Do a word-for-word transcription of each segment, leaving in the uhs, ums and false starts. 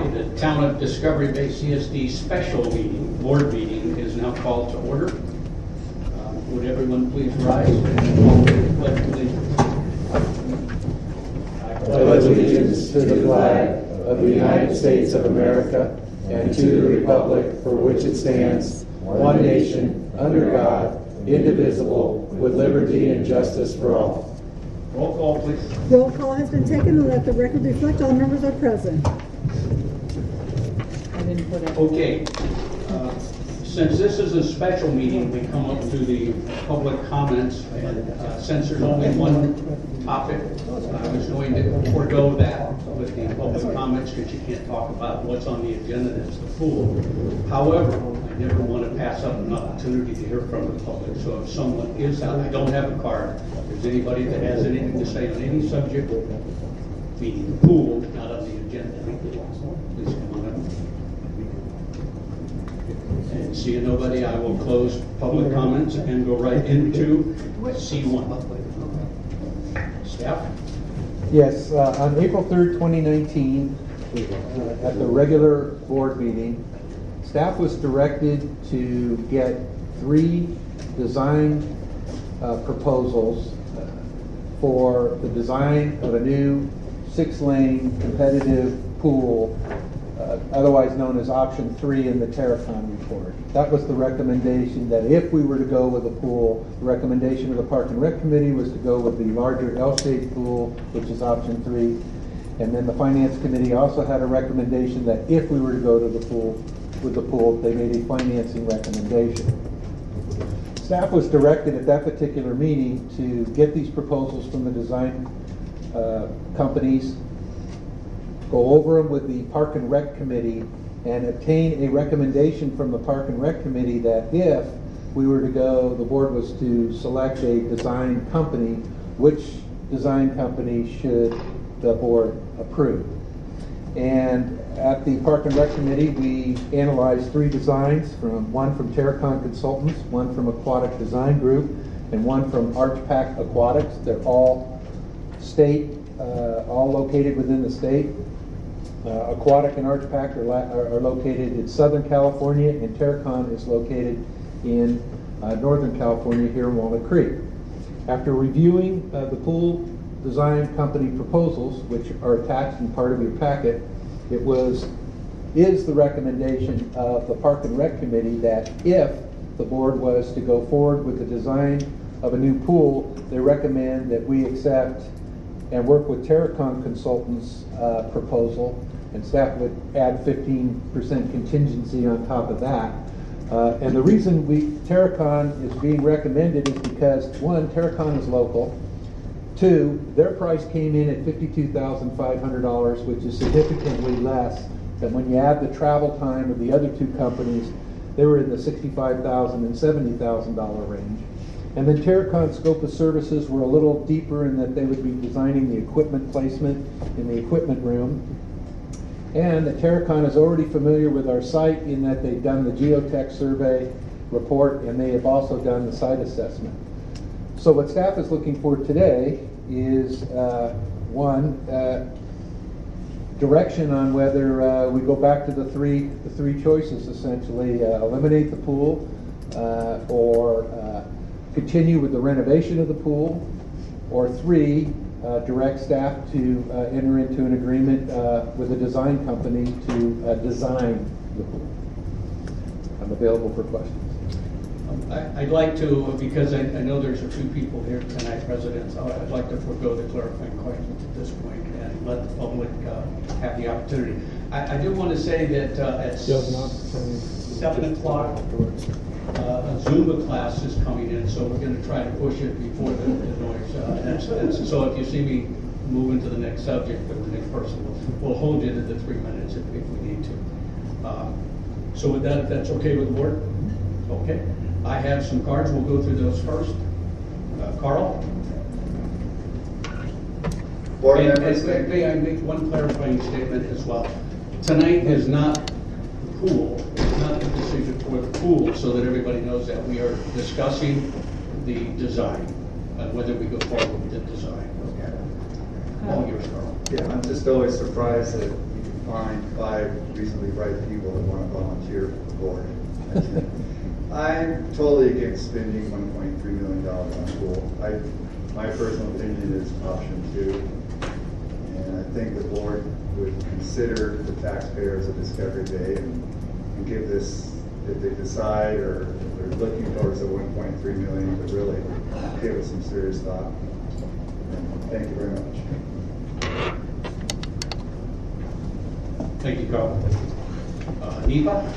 The Town of Discovery Bay C S D special meeting, board meeting, is now called to order. Uh, Would everyone please rise and pledge allegiance? I pledge allegiance to the flag of the United States of America and to the republic for which it stands, one nation, under God, indivisible, with liberty and justice for all. Roll call, please. Roll call has been taken and let the record reflect all members are present. I didn't put it. Okay. Uh, Since this is a special meeting, we come up to the public comments, and uh, since there's only one topic, I was going to forego that with the public comments because you can't talk about what's on the agenda, that's the pool. However, I never want to pass up an opportunity to hear from the public, so if someone is out, I don't have a card, if there's anybody that has anything to say on any subject, meaning the pool, not on the agenda, please come on up. And seeing nobody, I will close public comments and go right into C one. Staff? Yes, uh, on April third, twenty nineteen, uh, at the regular board meeting, staff was directed to get three design uh, proposals for the design of a new six-lane competitive pool, uh, otherwise known as option three in the Terracon report. That was the recommendation, that if we were to go with a pool, the recommendation of the Park and Rec Committee was to go with the larger L-shaped pool, which is option three. And then the Finance Committee also had a recommendation that if we were to go to the pool, with the pool, they made a financing recommendation. Staff was directed at that particular meeting to get these proposals from the design uh, companies, go over them with the Park and Rec Committee, and obtain a recommendation from the Park and Rec Committee that if we were to go, the board was to select a design company, which design company should the board approve. And at the Park and Rec Committee, we analyzed three designs, from one from Terracon Consultants, one from Aquatic Design Group, and one from Archpack Aquatics. They're all state, uh, all located within the state. Uh, Aquatic and Archpack are, are, are located in Southern California, and Terracon is located in uh, Northern California, here in Walnut Creek. After reviewing uh, the pool design company proposals, which are attached in part of your packet, it was is the recommendation of the Park and Rec Committee that if the board was to go forward with the design of a new pool, they recommend that we accept and work with Terracon Consultants' uh, proposal, and staff would add fifteen percent contingency on top of that. Uh, and the reason we Terracon is being recommended is because, one, Terracon is local. Two, their price came in at fifty-two thousand five hundred dollars, which is significantly less than when you add the travel time of the other two companies. They were in the sixty-five thousand dollars and seventy thousand dollars range. And then Terracon's scope of services were a little deeper in that they would be designing the equipment placement in the equipment room. And that Terracon is already familiar with our site in that they've done the geotech survey report, and they have also done the site assessment. So what staff is looking for today is, uh, one, uh, direction on whether uh, we go back to the three the three choices, essentially, uh, eliminate the pool, uh, or uh, continue with the renovation of the pool, or three, uh, direct staff to uh, enter into an agreement uh, with a design company to uh, design the pool. I'm available for questions. I- I'd like to, because I I know there's a few people here tonight, residents, I'd like to forego the clarifying questions at this point and let the public uh, have the opportunity. I I do want to say that uh, at seven o'clock, uh, a Zumba class is coming in, so we're going to try to push it before the the noise. Uh, that's- that's- So if you see me moving to the next subject or the next person, we'll we'll hold you to the three minutes if if we need to. Uh, So with that, if that's okay with the board? Okay. I have some cards. We'll go through those first. Uh, Carl? Board And- members, and may I make one clarifying statement as well? Tonight is not the pool, it's not the decision for the pool, so that everybody knows that we are discussing the design, uh, whether we go forward with the design. Okay. All yours, Carl. Yeah, I'm just always surprised that you find five reasonably bright people that want to volunteer for the board. I'm totally against spending one point three million dollars on a pool. I, my personal opinion is option two. And I think the board would consider the taxpayers of Discovery Bay and, and give this, if they decide or if they're looking towards the one point three million dollars, to really give it some serious thought. And thank you very much. Thank you, Carl. Uh, Neva?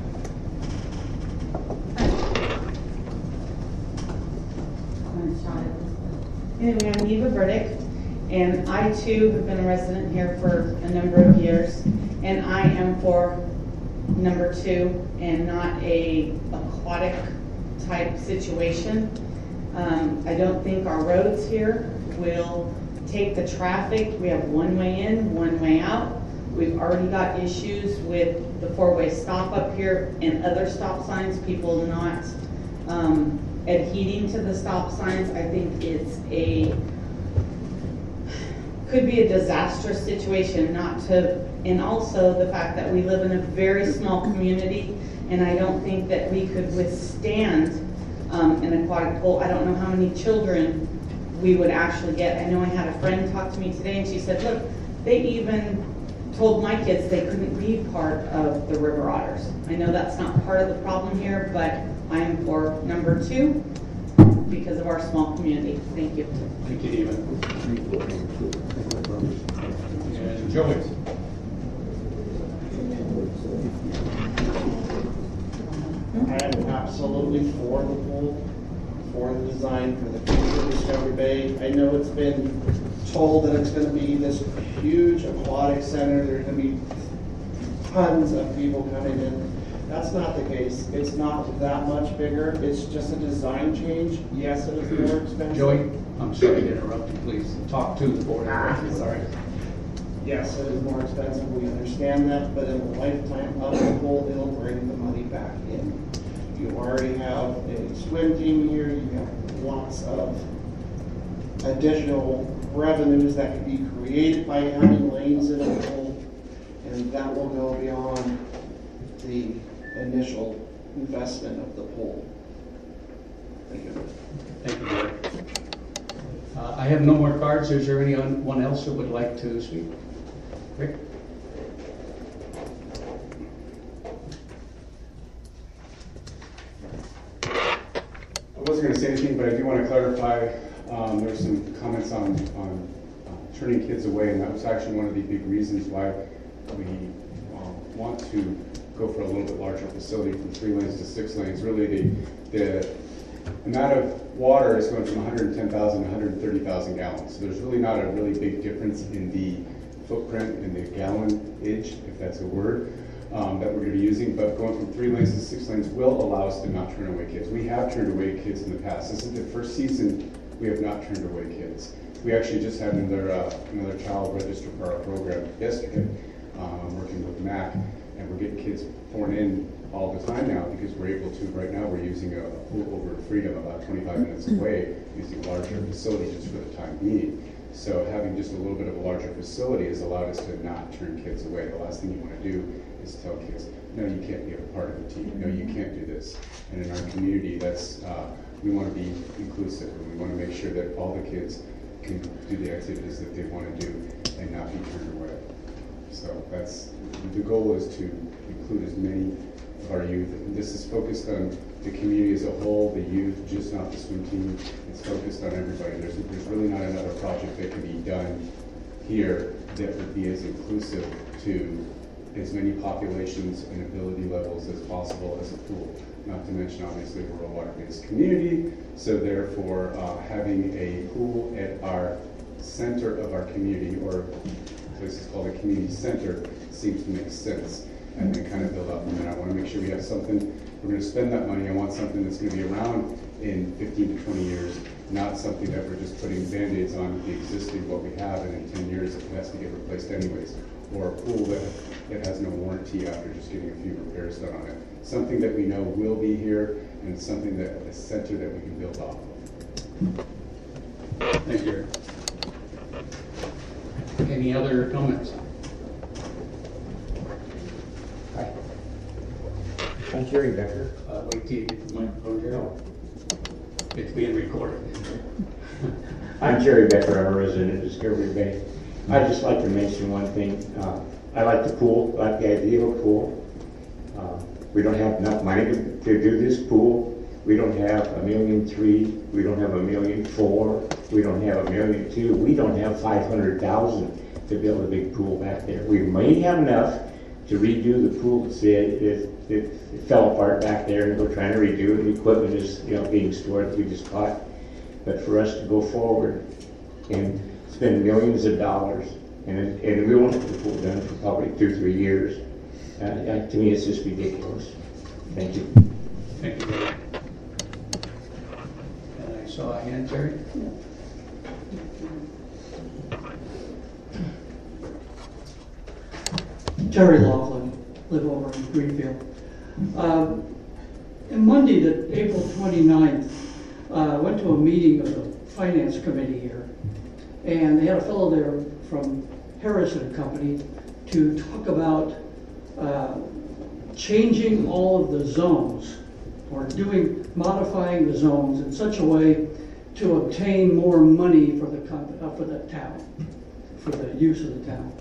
Anyway, I'm Neva Burdick, and I too have been a resident here for a number of years, and I am for number two and not a aquatic type situation. Um, I don't think our roads here will take the traffic. We have one way in, one way out. We've already got issues with the four-way stop up here and other stop signs, people not um, adhering to the stop signs. I think it's a, could be a disastrous situation not to, and also the fact that we live in a very small community, and I don't think that we could withstand um, an aquatic pool. I don't know how many children we would actually get. I know I had a friend talk to me today, and she said, look, they even told my kids they couldn't be part of the river otters. I know that's not part of the problem here, but I am for number two because of our small community. Thank you. Thank you, Neva. And Joey? I am absolutely for the pool, for the design, for the future of Discovery Bay. I know it's been told that it's going to be this huge aquatic center. There's going to be tons of people coming in. That's not the case. It's not that much bigger. It's just a design change. Yes, it is more expensive. Joey, I'm sorry to interrupt you. Please talk to the board. Sorry. Yes, it is more expensive. We understand that, but in the lifetime of the pool, it'll bring the money back in. You already have a swim team here. You have lots of additional revenues that can be created by having lanes in the pool, and that will go beyond the initial investment of the pool. Thank you. Thank you, Joey. Uh, I have no more cards. Is there anyone else who would like to speak? Rick? I wasn't going to say anything, but I do want to clarify. Um, there were some comments on, on uh, turning kids away, and that was actually one of the big reasons why we um, want to go for a little bit larger facility from three lanes to six lanes. Really, the, the amount of water is going from one hundred ten thousand to one hundred thirty thousand gallons. So there's really not a really big difference in the footprint in the gallonage, if that's a word, um, that we're going to be using. But going from three lanes to six lanes will allow us to not turn away kids. We have turned away kids in the past. This is the first season we have not turned away kids. We actually just had another uh, another child register for our program yesterday, um, working with Mac, and we're getting kids pouring in all the time now because we're able to. Right now, we're using a pool over at Freedom about twenty-five minutes away, using a larger facility just for the time being. So having just a little bit of a larger facility has allowed us to not turn kids away. The last thing you want to do is tell kids, no, you can't be a part of the team. No, you can't do this. And in our community, that's uh, we want to be inclusive, and we want to make sure that all the kids can do the activities that they want to do and not be turned away. So that's the goal, is to include as many of our youth. This is focused on the community as a whole, the youth, just not the swim team. It's focused on everybody. There's, there's really not another project that can be done here that would be as inclusive to as many populations and ability levels as possible as a pool. Not to mention, obviously, we're a water-based community, so therefore uh, having a pool at our center of our community, or place is called a community center, seems to make sense, and then kind of build up. And then I want to make sure we have something, we're going to spend that money. I want something that's going to be around in fifteen to twenty years, not something that we're just putting Band-Aids on the existing, what we have, and in ten years it has to get replaced anyways. Or a pool that, that has no warranty after just getting a few repairs done on it. Something that we know will be here, and something that, a center that we can build off of. Thank you. Any other comments? I'm Jerry Becker. Uh, wait till you get the microphone here. It's being recorded. I'm Jerry Becker, I'm a resident of Discovery Bay. I'd just like to mention one thing. Uh, I like the pool, I like the idea of a pool. Uh, we don't have enough money to, to do this pool. We don't have a million three, we don't have a million four, we don't have a million two, we don't have five hundred thousand to build a big pool back there. We may have enough to redo the pool. It, it, it, it fell apart back there and we're trying to redo it. The equipment is, you know, being stored, we just bought. But for us to go forward and spend millions of dollars, and, and we won't have the pool done for probably two, three years, uh, uh, to me it's just ridiculous. Thank you. Thank you, Jerry. And I saw a hand, Jerry. Terry Laughlin, live over in Greenfield. Um, and Monday, the April twenty-ninth, uh, I went to a meeting of the Finance Committee here, and they had a fellow there from Harris and Company to talk about uh, changing all of the zones, or doing, modifying the zones in such a way to obtain more money for the, com- uh, for the town, for the use of the town.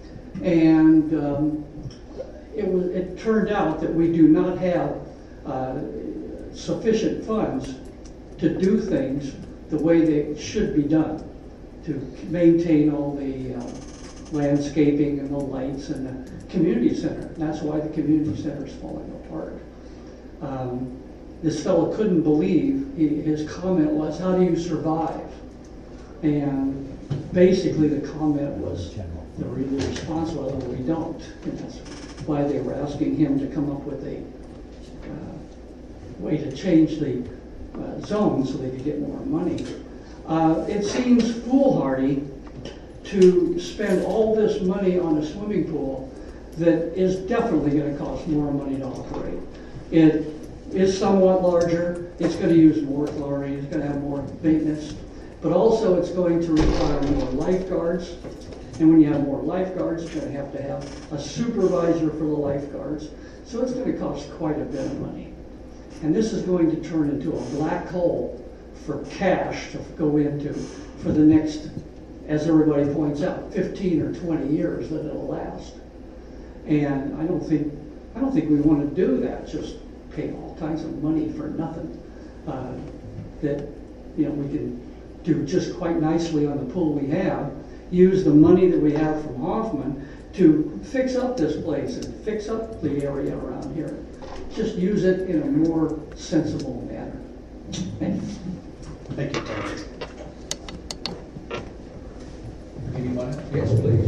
And um, it was, it turned out that we do not have uh, sufficient funds to do things the way they should be done, to maintain all the uh, landscaping and the lights and the community center. And that's why the community center is falling apart. Um, this fellow couldn't believe, he, his comment was, how do you survive? And basically the comment was, the really response was, well, we don't. And that's why they were asking him to come up with a uh, way to change the uh, zone so they could get more money. Uh, it seems foolhardy to spend all this money on a swimming pool that is definitely going to cost more money to operate. It is somewhat larger, it's going to use more chlorine, it's going to have more maintenance, but also it's going to require more lifeguards. And when you have more lifeguards, you're going to have to have a supervisor for the lifeguards. So it's going to cost quite a bit of money. And this is going to turn into a black hole for cash to go into for the next, as everybody points out, fifteen or twenty years that it'll last. And I don't think, I don't think we want to do that, just pay all kinds of money for nothing. Uh, that, you know, we can do just quite nicely on the pool we have, use the money that we have from Hoffman to fix up this place and fix up the area around here. Just use it in a more sensible manner. Thank you. Thank you, Terry. Anyone? Yes, please.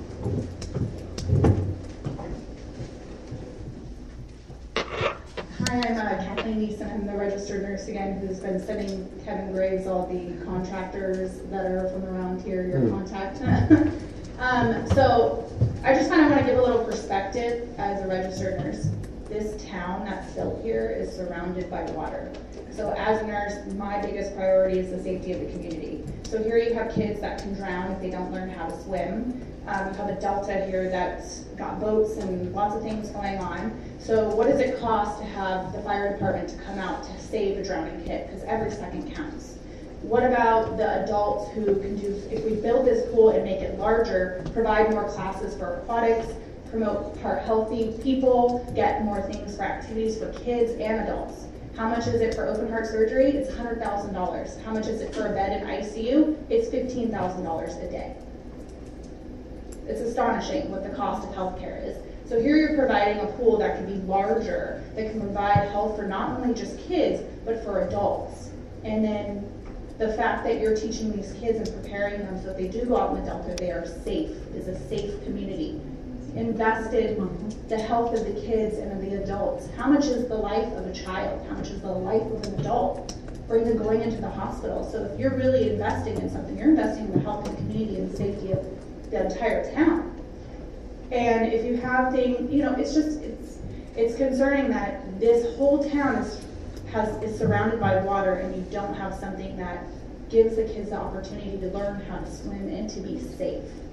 Hi, I'm uh, Kathleen Neeson. I'm the registered nurse again who's been sending Kevin Graves all the contractors that are from around here your mm. contact. um, so I just kind of want to give a little perspective as a registered nurse. This town that's built here is surrounded by water. So as a nurse, my biggest priority is the safety of the community. So here you have kids that can drown if they don't learn how to swim. Um, you have a delta here that's got boats and lots of things going on. So what does it cost to have the fire department to come out to save a drowning kid? Because every second counts. What about the adults who can do, if we build this pool and make it larger, provide more classes for aquatics, promote heart healthy people, get more things for activities for kids and adults. How much is it for open heart surgery? It's one hundred thousand dollars. How much is it for a bed in I C U? It's fifteen thousand dollars a day. It's astonishing what the cost of healthcare is. So here you're providing a pool that can be larger, that can provide health for not only just kids, but for adults. And then the fact that you're teaching these kids and preparing them so if they do go out in the Delta, they are safe. It's a safe community. Invested the health of the kids and of the adults. How much is the life of a child? How much is the life of an adult? Or even going into the hospital. So if you're really investing in something, you're investing in the health of the community and the safety of the entire town. And if you have things, you know, it's just, it's it's concerning that this whole town is, has, is surrounded by water and you don't have something that gives the kids the opportunity to learn how to swim and to be safe.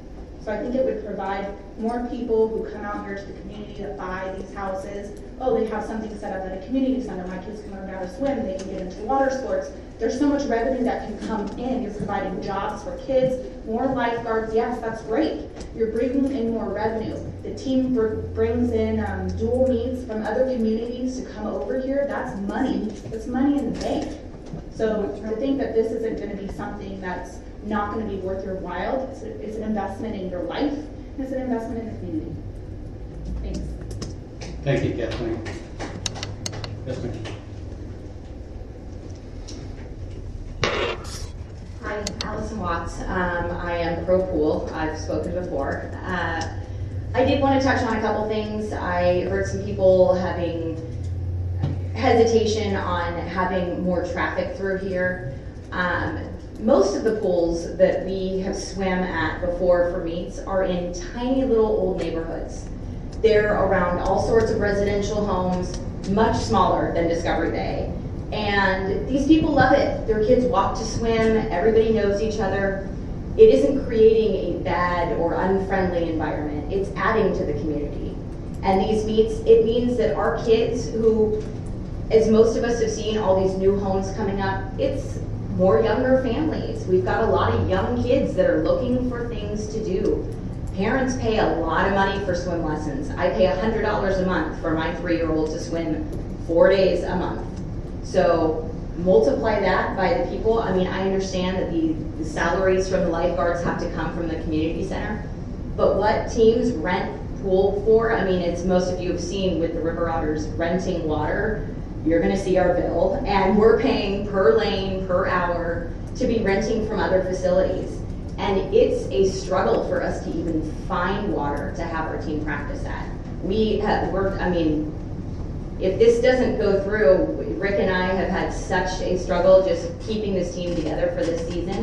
So I think it would provide more people who come out here to the community to buy these houses. Oh, they have something set up at a community center. My kids can learn how to swim. They can get into water sports. There's so much revenue that can come in. You're providing jobs for kids, more lifeguards. Yes, that's great. You're bringing in more revenue. The team br brings in um, dual meets from other communities to come over here. That's money. That's money in the bank. So to think that this isn't going to be something that's not going to be worth your while, it's, a, it's an investment in your life, and it's an investment in the community. Thanks. Thank you, Kathleen. Yes, ma'am. Hi, Allison Watts. Um, I am pro pool. I've spoken before. Uh, I did want to touch on a couple things. I heard some people having hesitation on having more traffic through here. Um, most of the pools that we have swam at before for meets are in tiny little old neighborhoods. They're around all sorts of residential homes, much smaller than Discovery Bay. And these people love it. Their kids walk to swim, everybody knows each other. It isn't creating a bad or unfriendly environment, it's adding to the community. And these meets, it means that our kids who, as most of us have seen all these new homes coming up, it's more younger families. We've got a lot of young kids that are looking for things to do. Parents pay a lot of money for swim lessons. I pay one hundred dollars a month for my three-year-old to swim four days a month. So multiply that by the people. I mean, I understand that the, the salaries from the lifeguards have to come from the community center, but what teams rent pool for, I mean, it's most of you have seen with the River Otters renting water, you're gonna see our bill, and we're paying per lane, per hour, to be renting from other facilities. And it's a struggle for us to even find water to have our team practice at. We have worked, I mean, if this doesn't go through, Rick and I have had such a struggle just keeping this team together for this season.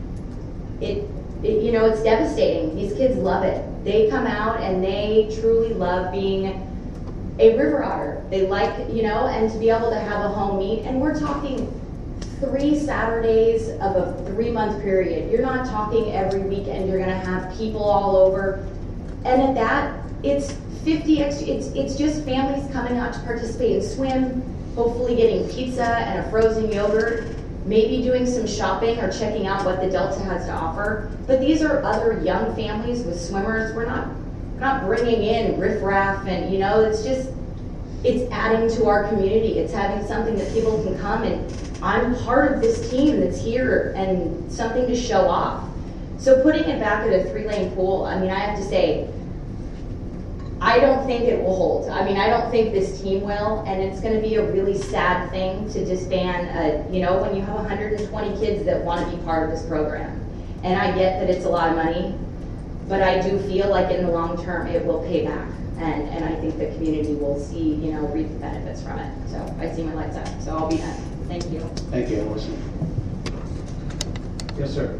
It, it, you know, it's devastating. These kids love it. They come out and they truly love being a River Otter. They like, you know, and to be able to have a home meet. And we're talking three Saturdays of a three-month period. You're not talking every weekend you're gonna have people all over. And at that, it's fifty extra, it's, it's just families coming out to participate and swim, hopefully getting pizza and a frozen yogurt, maybe doing some shopping or checking out what the Delta has to offer. But these are other young families with swimmers. We're not, we're not bringing in riffraff and, you know, it's just, it's adding to our community. It's having something that people can come and I'm part of this team that's here and something to show off. So putting it back at a three-lane pool, I mean, I have to say, I don't think it will hold. I mean, I don't think this team will, and it's going to be a really sad thing to disband, a, you know, when you have one hundred twenty kids that want to be part of this program. And I get that it's a lot of money, but I do feel like in the long term it will pay back. And, and I think the community will see, you know, reap the benefits from it. So I see my lights up, so I'll be done. Thank you. Thank you, Allison. Yes, sir.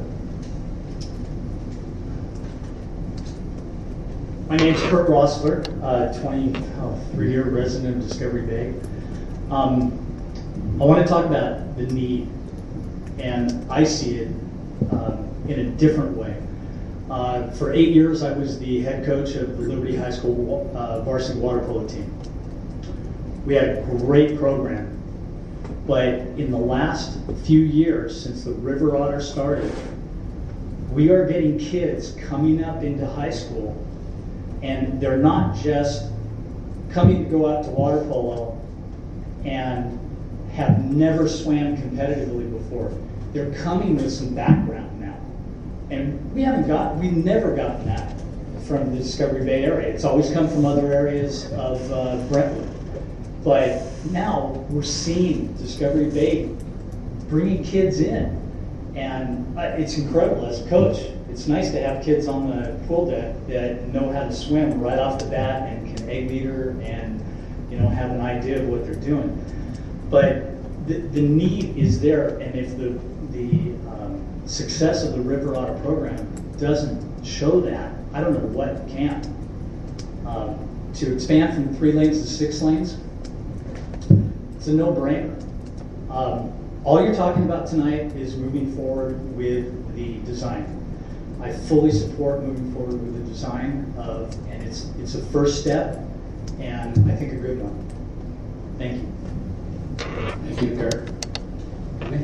My name's Kurt Rossler, uh, twenty-three-year resident of Discovery Bay. Um, I want to talk about the need, and I see it uh, in a different way. Uh, for eight years, I was the head coach of the Liberty High School uh, varsity water polo team. We had a great program, but in the last few years, since the River Otter started, we are getting kids coming up into high school, and they're not just coming to go out to water polo and have never swam competitively before. They're coming with some background now. And we haven't got, we've never gotten that from the Discovery Bay area. It's always come from other areas of uh, Brentwood. But now we're seeing Discovery Bay bringing kids in. And it's incredible as a coach. It's nice to have kids on the pool deck that know how to swim right off the bat and can A leader and, you know, have an idea of what they're doing. But the, the need is there, and if the, the um, success of the River Otter program doesn't show that, I don't know what can. Um, to expand from three lanes to six lanes, it's a no-brainer. Um, all you're talking about tonight is moving forward with the design. I fully support moving forward with the design of, and it's, it's a first step, and I think a good one. Thank you. Thank you, Kurt. Okay.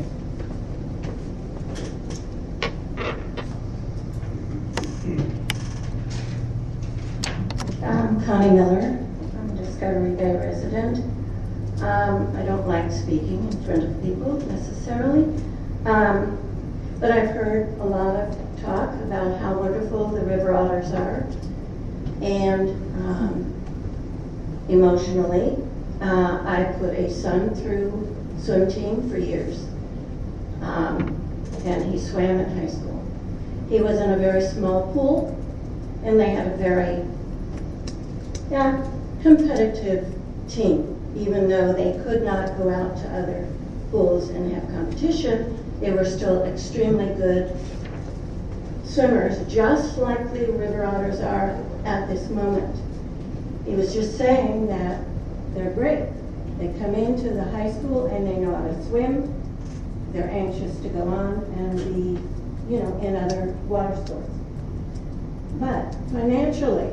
I'm Connie Miller. I'm a Discovery Bay resident. Um, I don't like speaking in front of people necessarily, um, but I've heard a lot of talk about how wonderful the river otters are, and um, emotionally, uh, I put a son through swim team for years, um, and he swam at high school. He was in a very small pool, and they had a very yeah, competitive team. Even though they could not go out to other pools and have competition, they were still extremely good swimmers, just like the river otters are at this moment. He was just saying that they're great. They come into the high school and they know how to swim. They're anxious to go on and be, you know, in other water sports. But financially,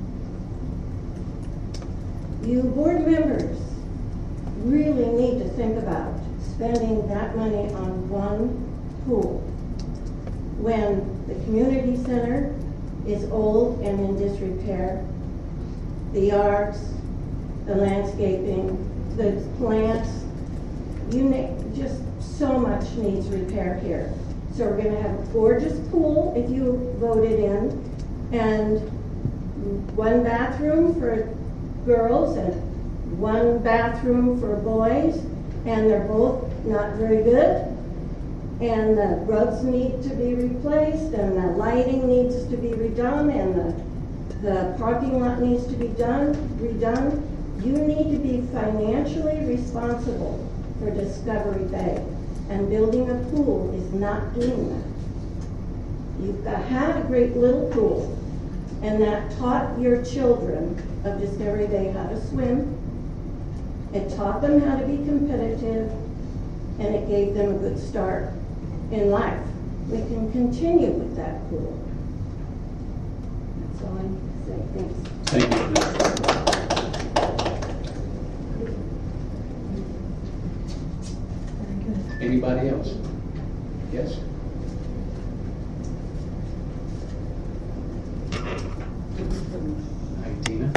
you board members really need to think about spending that money on one pool when the community center is old and in disrepair. The arts, the landscaping, the plants, you name, just so much needs repair here. So we're going to have a gorgeous pool if you vote it in, and one bathroom for girls and one bathroom for boys, and they're both not very good, and the rugs need to be replaced, and the lighting needs to be redone, and the, the parking lot needs to be done, redone. You need to be financially responsible for Discovery Bay, and building a pool is not doing that. You've got, had a great little pool, and that taught your children of Discovery Bay how to swim. It taught them how to be competitive, and it gave them a good start in life. We can continue with that pool. That's all I can say. Thanks. Thank you. Anybody else? Yes? Hi, Tina.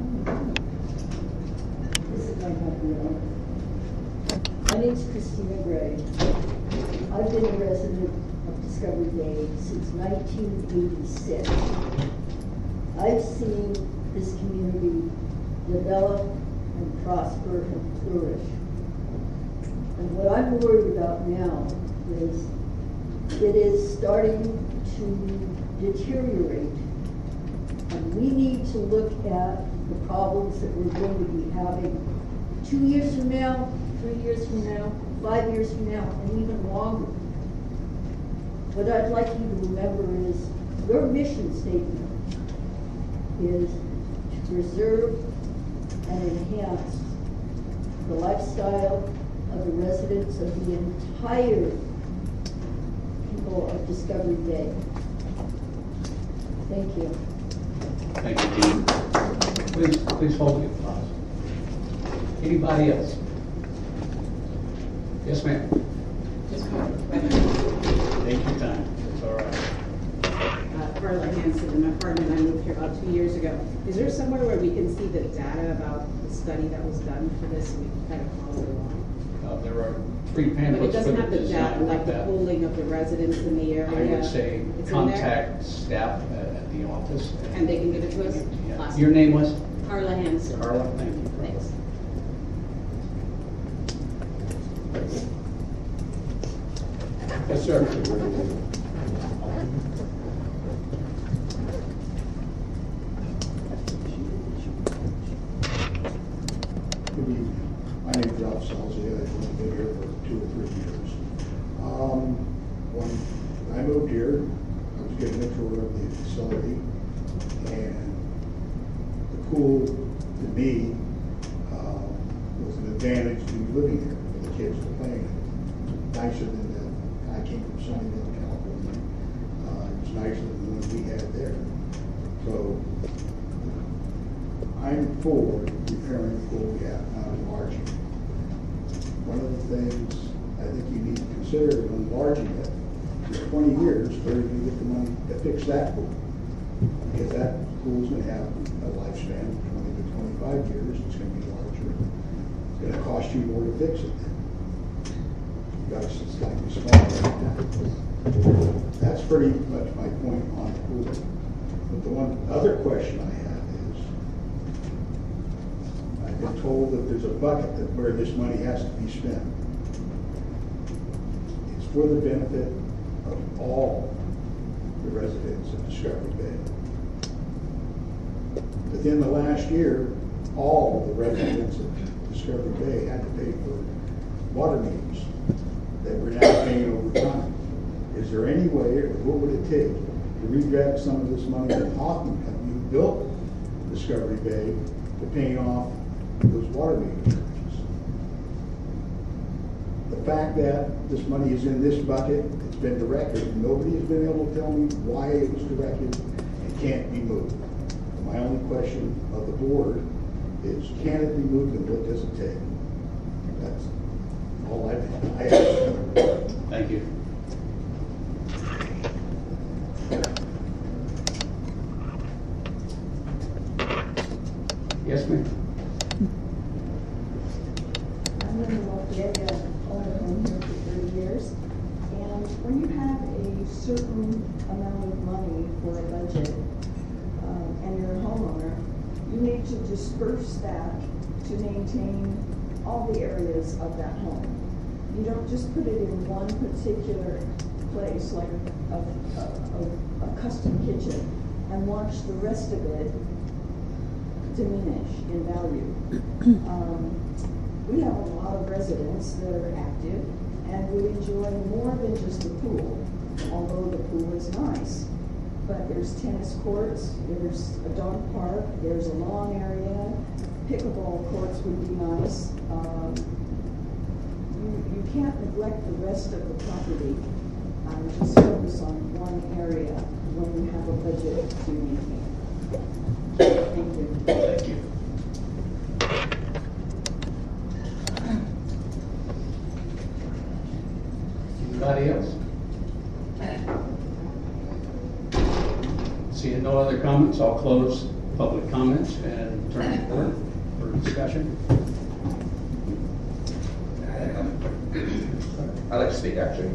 My name's Christina Gray. I've been a resident of Discovery Bay since nineteen eighty-six. I've seen this community develop and prosper and flourish. And what I'm worried about now is it is starting to deteriorate. And we need to look at the problems that we're going to be having two years from now, three years from now, five years from now, and even longer. What I'd like you to remember is your mission statement is to preserve and enhance the lifestyle of the residents of the entire people of Discovery Bay. Thank you. Thank you, Dean. Please, please hold the applause. Anybody else? Yes, ma'am. Take your time. It's all right. Uh, Carla Hansen, in my apartment, I moved here about two years ago. Is there somewhere where we can see the data about the study that was done for this and we can kind of follow along? Uh, there are three But pamphlets. it doesn't for have the design data, like the that. polling of the residents in the area. I would say It's in there? contact staff at at the office. And they can give it to us? Yeah. Awesome. Your name was? Carla Hansen. Carla, thank you. Thanks. Yes, sir. Good evening. My name is Ralph Salzia. I've only been here for two or three years. Um, when I moved here, I was given a tour of the facility, and the pool, to me, uh, was an advantage to living here for the kids to play in. Nicer than the, I came from Sunnyvale, California. Uh, it's nicer than the one we had there. So I'm for repairing the pool we have, not enlarging it. One of the things I think you need to consider when enlarging it is twenty years, where you get the money to fix that pool. Because that pool's gonna have a lifespan of twenty to twenty-five years, it's gonna be larger. It's gonna cost you more to fix it. You got a slightly smaller right now. That's pretty much my point on the pool. But the one other question I have is, I've been told that there's a bucket that where this money has to be spent. It's for the benefit of all the residents of Discovery Bay. Within the last year, all the residents of Discovery Bay had to pay for water meters that we're now paying over time. Is there any way, or what would it take to redirect some of this money that Hoffman Company built Discovery Bay to paying off those water meter charges? The fact that this money is in this bucket, it's been directed, nobody has been able to tell me why it was directed and can't be moved. My only question of the board is, can it be moved and what does it take? That's all I, I have. Thank you. Yes, ma'am. I'm in the Lafayette, I've only been here for thirty years. And when you have a certain amount of money for a budget, um, and you're a homeowner, you need to disperse that to maintain all the areas of that home. You don't just put it in one particular place, like a, a, a, a custom kitchen, and watch the rest of it diminish in value. Um, we have a lot of residents that are active and would enjoy more than just the pool, although the pool is nice. But there's tennis courts, there's a dog park, there's a lawn area, pickleball courts would be nice. Um, you, you can't neglect the rest of the property. Um, just focus on one area when you have a budget to maintain. Thank you. Thank you. Anybody else? Seeing no other comments, I'll close public comments and turn it over for discussion. I'd like to speak, actually.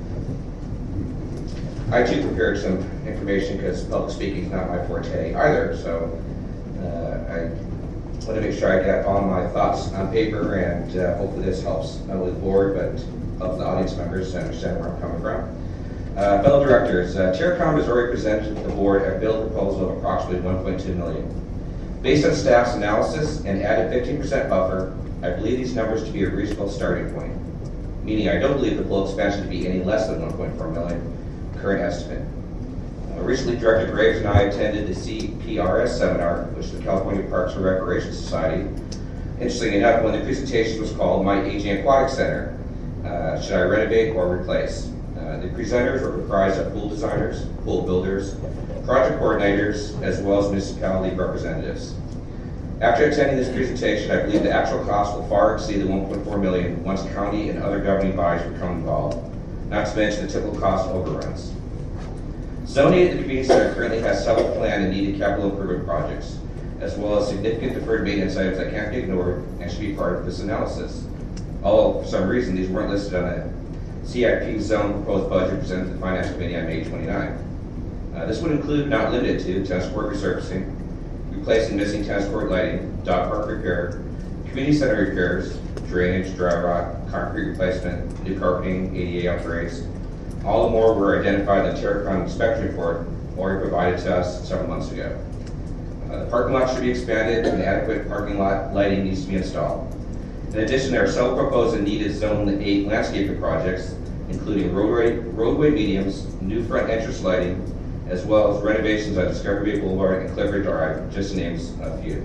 I too prepared some information because public speaking is not my forte either, so uh, I want to make sure I get all my thoughts on paper, and uh, hopefully this helps not only the board but helps the audience members to understand where I'm coming from. Uh, fellow directors, uh, Terracom has already presented to the board a bill proposal of approximately one point two million dollars. Based on staff's analysis and added fifteen percent buffer, I believe these numbers to be a reasonable starting point, meaning I don't believe the pool expansion to be any less than one point four million dollars current estimate. Uh, recently, Director Graves and I attended the C P R S seminar, which is the California Parks and Recreation Society. Interestingly enough, when the presentation was called My Aging Aquatic Center, uh, Should I Renovate or Replace? Uh, the presenters were comprised of pool designers, pool builders, project coordinators, as well as municipality representatives. After attending this presentation, I believe the actual cost will far exceed the one point four million dollars once county and other governing bodies become involved, not to mention the typical cost overruns. Zoning at the community center currently has several planned and needed capital improvement projects, as well as significant deferred maintenance items that can't be ignored and should be part of this analysis. Although, for some reason, these weren't listed on a C I P zone proposed budget presented to the Finance Committee on May twenty-ninth. Uh, this would include, not limited to, tennis court resurfacing, replacing missing tennis court lighting, dog park repair, community center repairs, drainage, dry rot, concrete replacement, new carpeting, A D A upgrades. All the more were identified in the Terracom inspection report already provided to us several months ago. Uh, the parking lot should be expanded and adequate parking lot lighting needs to be installed. In addition, there are several proposed and needed Zone eight landscaping projects, including roadway, roadway mediums, new front entrance lighting, as well as renovations on Discovery Bay Boulevard and Clifford Drive, just to name a few.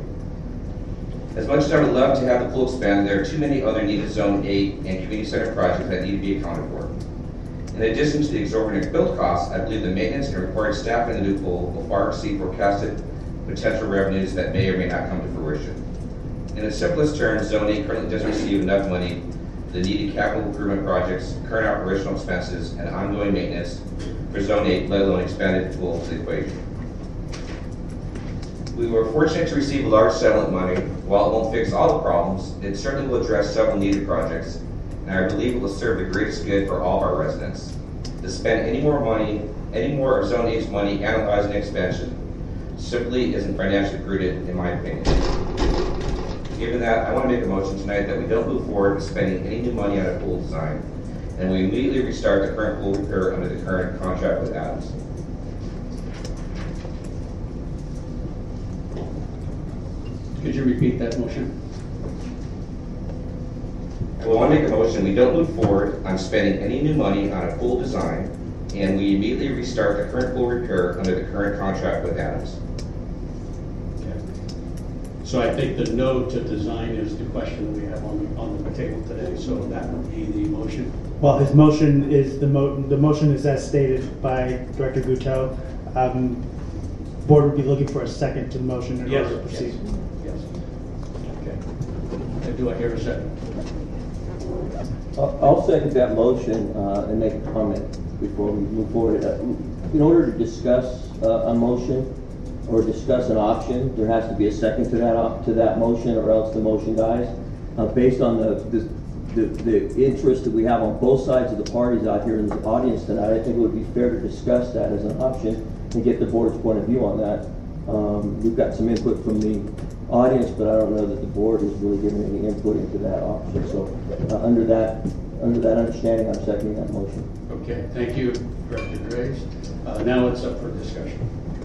As much as I would love to have the pool expanded, there are too many other needed Zone eight and Community Center projects that need to be accounted for. In addition to the exorbitant build costs, I believe the maintenance and required staffing in the new pool will far exceed forecasted potential revenues that may or may not come to fruition. In its simplest terms, Zone eight currently doesn't receive enough money for the needed capital improvement projects, current operational expenses, and ongoing maintenance for Zone eight, let alone expanded pool to the equation. We were fortunate to receive large settlement money. While it won't fix all the problems, it certainly will address several needed projects, and I believe it will serve the greatest good for all of our residents. To spend any more money, any more of Zone eight's money analyzing expansion simply isn't financially prudent, in my opinion. Given that, I want to make a motion tonight that we don't move forward with spending any new money on a pool design, and we immediately restart the current pool repair under the current contract with Adams. Could you repeat that motion? I want to make a motion, we don't move forward on spending any new money on a pool design, and we immediately restart the current pool repair under the current contract with Adams. So I think the no to design is the question that we have on the, on the table today, so that would be the motion. Well, his motion is, the mo, the motion is as stated by Director Gouteau. Um, Board would be looking for a second to the motion in Yes, order to proceed. Yes. Okay. And do I hear a second? I'll I'll second that motion uh, and make a comment before we move forward. Uh, In order to discuss uh, a motion or discuss an option, there has to be a second to that op to that motion, or else the motion dies. Uh, based on the, the the the interest that we have on both sides of the parties out here in the audience tonight, I think it would be fair to discuss that as an option and get the board's point of view on that. Um, we've got some input from the audience, but I don't know that the board is really giving any input into that option. So uh, under that under that understanding, I'm seconding that motion. Okay, thank you, Director Graves. Uh, now it's up for discussion.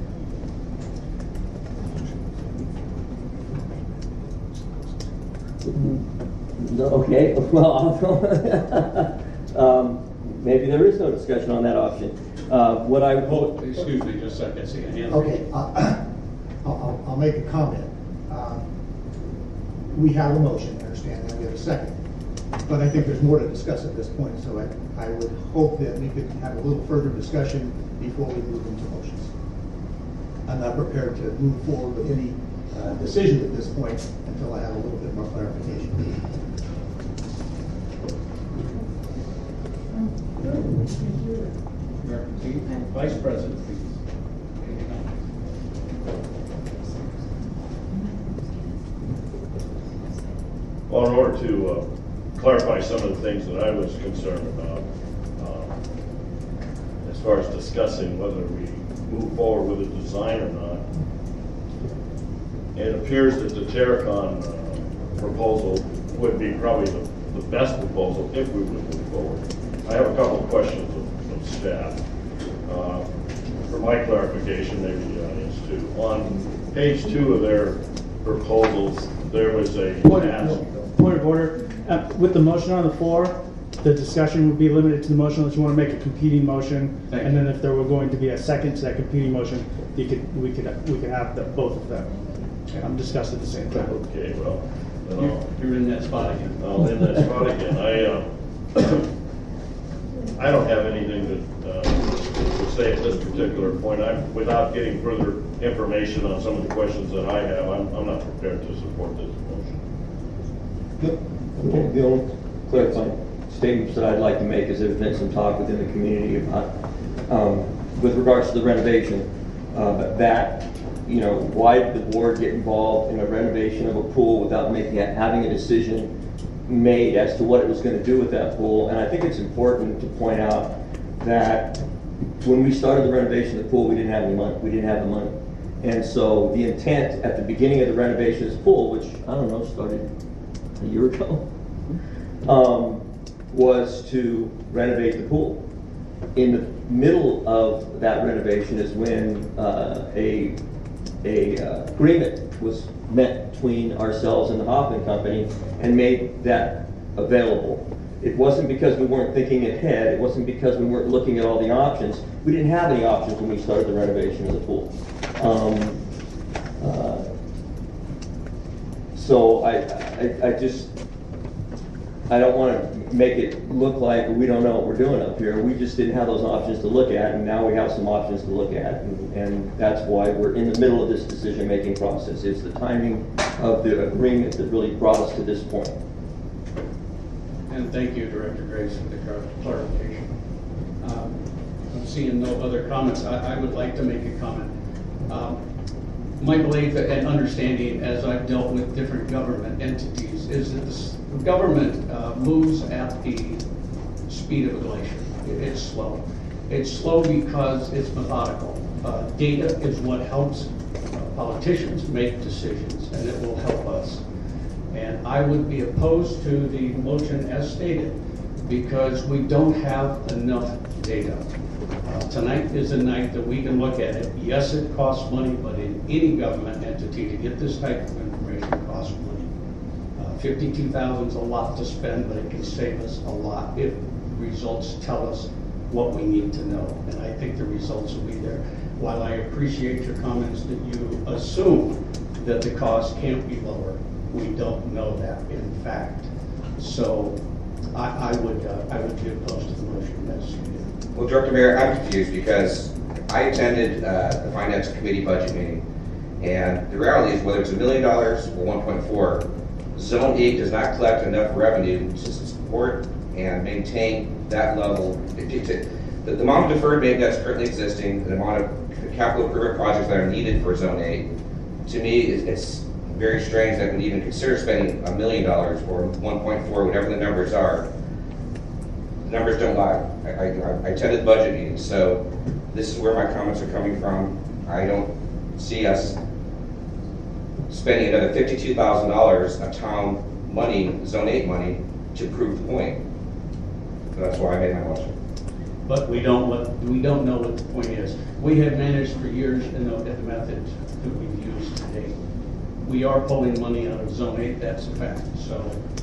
No, okay, well, um, maybe there is no discussion on that option. Uh, what I oh, excuse me, just a second. See a hand. Okay, uh, I'll, I'll make a comment. Uh, we have a motion, I understand that we have a second, but I think there's more to discuss at this point. So I, I would hope that we could have a little further discussion before we move into motions. I'm not prepared to move forward with any uh, decision at this point until I have a little bit more clarification. Vice President, please. Well, in order to uh, clarify some of the things that I was concerned about, uh, as far as discussing whether we move forward with a design or not, it appears that the Terracon uh, proposal would be probably the, the best proposal if we would move forward. I have a couple of questions of, of staff. Uh, for my clarification, maybe the audience too. On page two of their proposals, there was a Point ask. of, point of order. Uh, with the motion on the floor, the discussion would be limited to the motion unless you want to make a competing motion. Thank and you. then if there were going to be a second to that competing motion, you could we could we could have the, both of them um, discussed at the same time. Okay, well, then You're, I'll- you're in that spot again. I'll in that spot again. I, uh, I don't have anything that, uh, to say at this particular point. I'm, without getting further information on some of the questions that I have, I'm, I'm not prepared to support this motion. Okay, the only clarifying statements that I'd like to make is there's been some talk within the community about, um, with regards to the renovation, uh, that, you know, why did the board get involved in a renovation of a pool without making a, having a decision made as to what it was going to do with that pool? And I think it's important to point out that when we started the renovation of the pool, we didn't have any money. We didn't have the money. And so the intent at the beginning of the renovation of this pool, which, I don't know, started a year ago, um, was to renovate the pool. In the middle of that renovation is when uh, a, a uh, agreement was met between ourselves and the Hoffman Company and made that available. It wasn't because we weren't thinking ahead. It wasn't because we weren't looking at all the options. We didn't have any options when we started the renovation of the pool. Um, uh, so I, I, I just, I don't want to make it look like we don't know what we're doing up here. We just didn't have those options to look at, and now we have some options to look at. And, and that's why we're in the middle of this decision-making process. It's the timing of the agreement that really brought us to this point. And thank you, Director Graves, for the clar- clarification. Um, I'm seeing no other comments. I, I would like to make a comment. Um, my belief and understanding, as I've dealt with different government entities, is that this, the government uh, moves at the speed of a glacier. It, it's slow. It's slow because it's methodical. Uh, data is what helps uh, politicians make decisions, and it will help us. And I would be opposed to the motion as stated because we don't have enough data. Uh, tonight is a night that we can look at it. Yes, it costs money, but in any government entity to get this type of information costs money. Uh, fifty-two thousand dollars is a lot to spend, but it can save us a lot if results tell us what we need to know. And I think the results will be there. While I appreciate your comments that you assume that the cost can't be lower, we don't know that in fact. So I, I would uh, I would be opposed to the motion as stated. Well, Director Mayor, I'm confused because I attended uh, the Finance Committee budget meeting, and the reality is whether it's a million dollars or one point four, Zone eight does not collect enough revenue to support and maintain that level. It, it, it, the, the amount of deferred maintenance that's currently existing, the amount of capital improvement projects that are needed for Zone eight, to me, is, it's very strange that we even consider spending a million dollars or one point four, whatever the numbers are. The numbers don't lie. I, I, I attended budget meetings, so this is where my comments are coming from. I don't see us spending another fifty-two thousand dollars of town money, Zone eight money, to prove the point. So that's why I made my motion. But we don't what we don't know what the point is. We have managed for years and know the methods that we've used today. We are pulling money out of Zone eight, that's a fact. So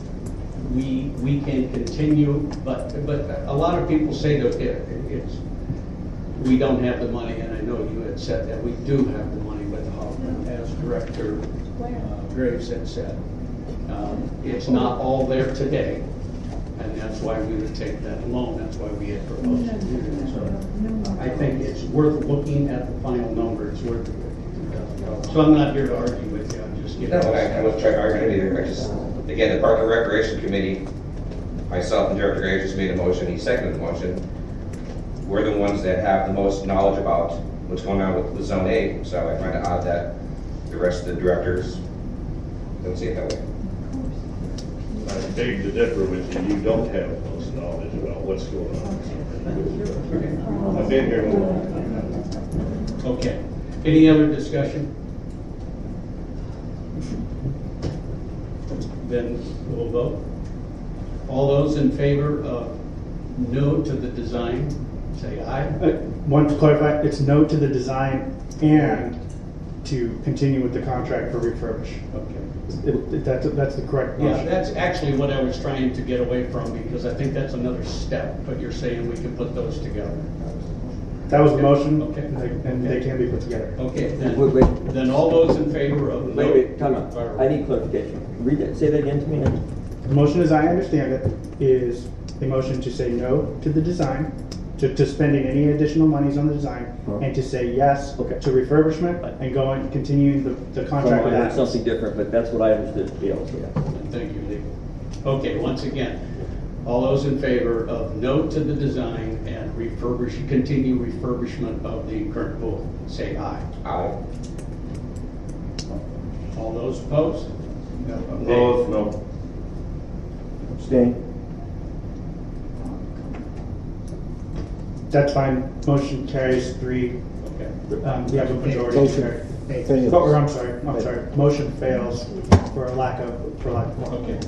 we we can continue, but but a lot of people say that it, it's we don't have the money, and I know you had said that we do have the money, but uh, as Director uh, Graves had said, um, it's not all there today, and that's why we would take that loan. That's why we had proposed to do that. So uh, I think it's worth looking at the final number. It's worth it. So I'm not here to argue with you. I'm just giving. No, I, I wasn't trying to argue either. I just, again, the Park and Recreation Committee, myself and Director Graves just made a motion. He seconded the motion. We're the ones that have the most knowledge about what's going on with, with Zone eight. So I find it odd that the rest of the directors don't see it that way. I beg to differ with you. You don't have the most knowledge about what's going on. I've been here a long time. Okay. Any other discussion? Then we'll vote. All those in favor of no to the design, say aye. Uh, Want to clarify, it's no to the design and to continue with the contract for refurbish. Okay. It- it- That's, that's the correct Yeah, motion. that's actually what I was trying to get away from, because I think that's another step, but you're saying we can put those together. That was the motion, Okay. and they- and they can be put together. Okay, Wait, then, wait. then all those in favor of no. Wait, wait, time out. I need clarification. Read that, say that again to me. The motion, as I understand it, is a motion to say no to the design, to, to spending any additional monies on the design, Huh. and to say yes Okay. to refurbishment and going, continuing the, the So contract I with heard Adams. something different, but that's what I understood. Yeah, yeah. Thank you, Lee. Okay, once again, all those in favor of no to the design and refurbish, continue refurbishment of the current pool, say aye. Aye. All those opposed? No. Opposed? No. Abstain. That's fine. Motion carries three. Okay. Um, we have a majority. Motion Carry. fails. Oh, or I'm sorry, I'm sorry. Motion fails for a lack of, for lack of more. Okay.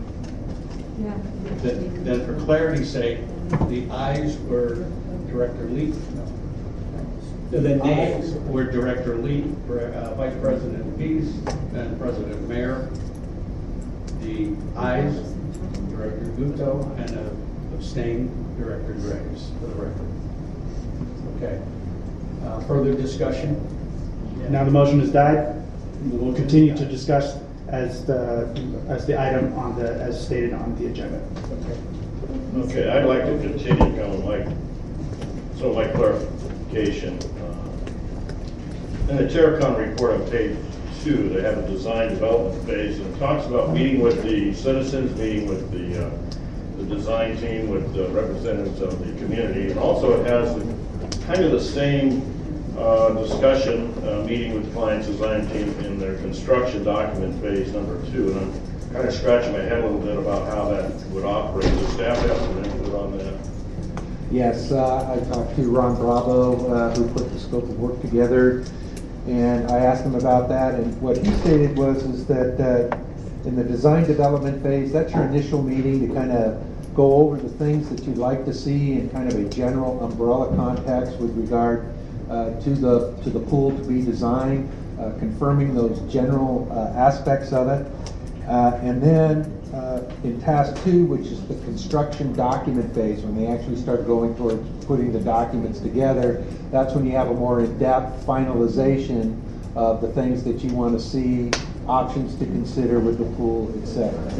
Then, then for clarity's sake, the ayes were Director Lee. The nays were Director Lee, uh, Vice President Pease, and President Mayer. The ayes, Director Gutto, and uh, abstain, Director Graves, for the record. Okay. Uh, Further discussion? Now the motion has died. We'll continue to discuss as the, as the item on the, as stated on the agenda. Okay, I'd like to continue, kind of like, so like clarification. Uh, In the Terracon report on page two, they have a design development phase, and it talks about meeting with the citizens, meeting with the, uh, the design team, with the representatives of the community, and also it has the, kind of the same uh, discussion, uh, meeting with the client's design team in their construction document phase number two, and I'm kind of scratching my head a little bit about how that would operate. Does staff have some input on that? Yes, uh, I talked to Ron Bravo, uh, who put the scope of work together, and I asked him about that, and what he stated was is that uh, in the design development phase, that's your initial meeting to kind of go over the things that you'd like to see in kind of a general umbrella context with regard uh, to the to the pool to be designed, uh, confirming those general uh, aspects of it. Uh, and then uh, in task two, which is the construction document phase, when they actually start going towards putting the documents together, that's when you have a more in-depth finalization of the things that you want to see, options to consider with the pool, et cetera.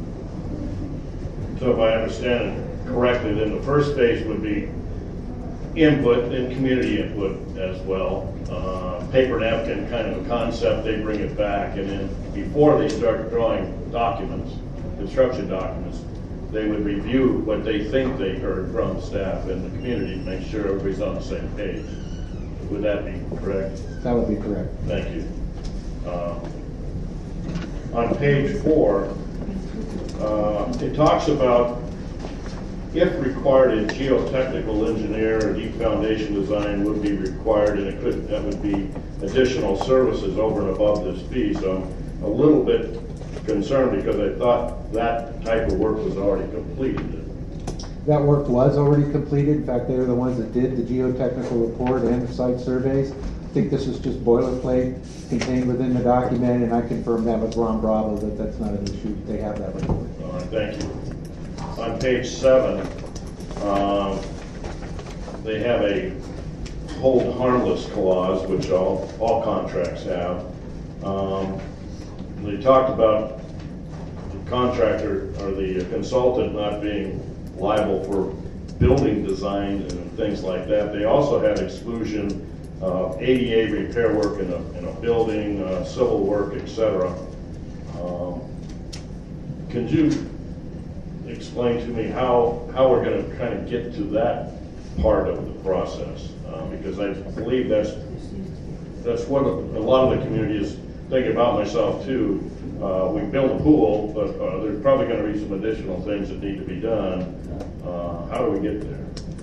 So if I understand it correctly, then the first phase would be input and community input as well. Uh, paper napkin kind of a concept, they bring it back, and then before they start drawing documents, construction documents, they would review what they think they heard from staff and the community to make sure everybody's on the same page. Would that be correct? That would be correct. Thank you. Uh, on page four, uh, it talks about if required, a geotechnical engineer or deep foundation design would be required, and it could, that would be additional services over and above this fee. So I'm a little bit concerned because I thought that type of work was already completed. That work was already completed. In fact, they were the ones that did the geotechnical report and the site surveys. I think this is just boilerplate contained within the document, and I confirmed that with Ron Bravo that that's not an issue. They have that report. All right, thank you. On page seven, um, they have a hold harmless clause, which all, all contracts have. Um, they talked about the contractor or the consultant not being liable for building design and things like that. They also had exclusion of A D A repair work in a, in a building, uh, civil work, et cetera. Um, can you explain to me how, how we're going to kind of get to that part of the process? Uh, because I believe that's, that's what a, a lot of the community is thinking about, myself too. Uh, we build a pool, but uh, there's probably going to be some additional things that need to be done. Uh, how do we get there?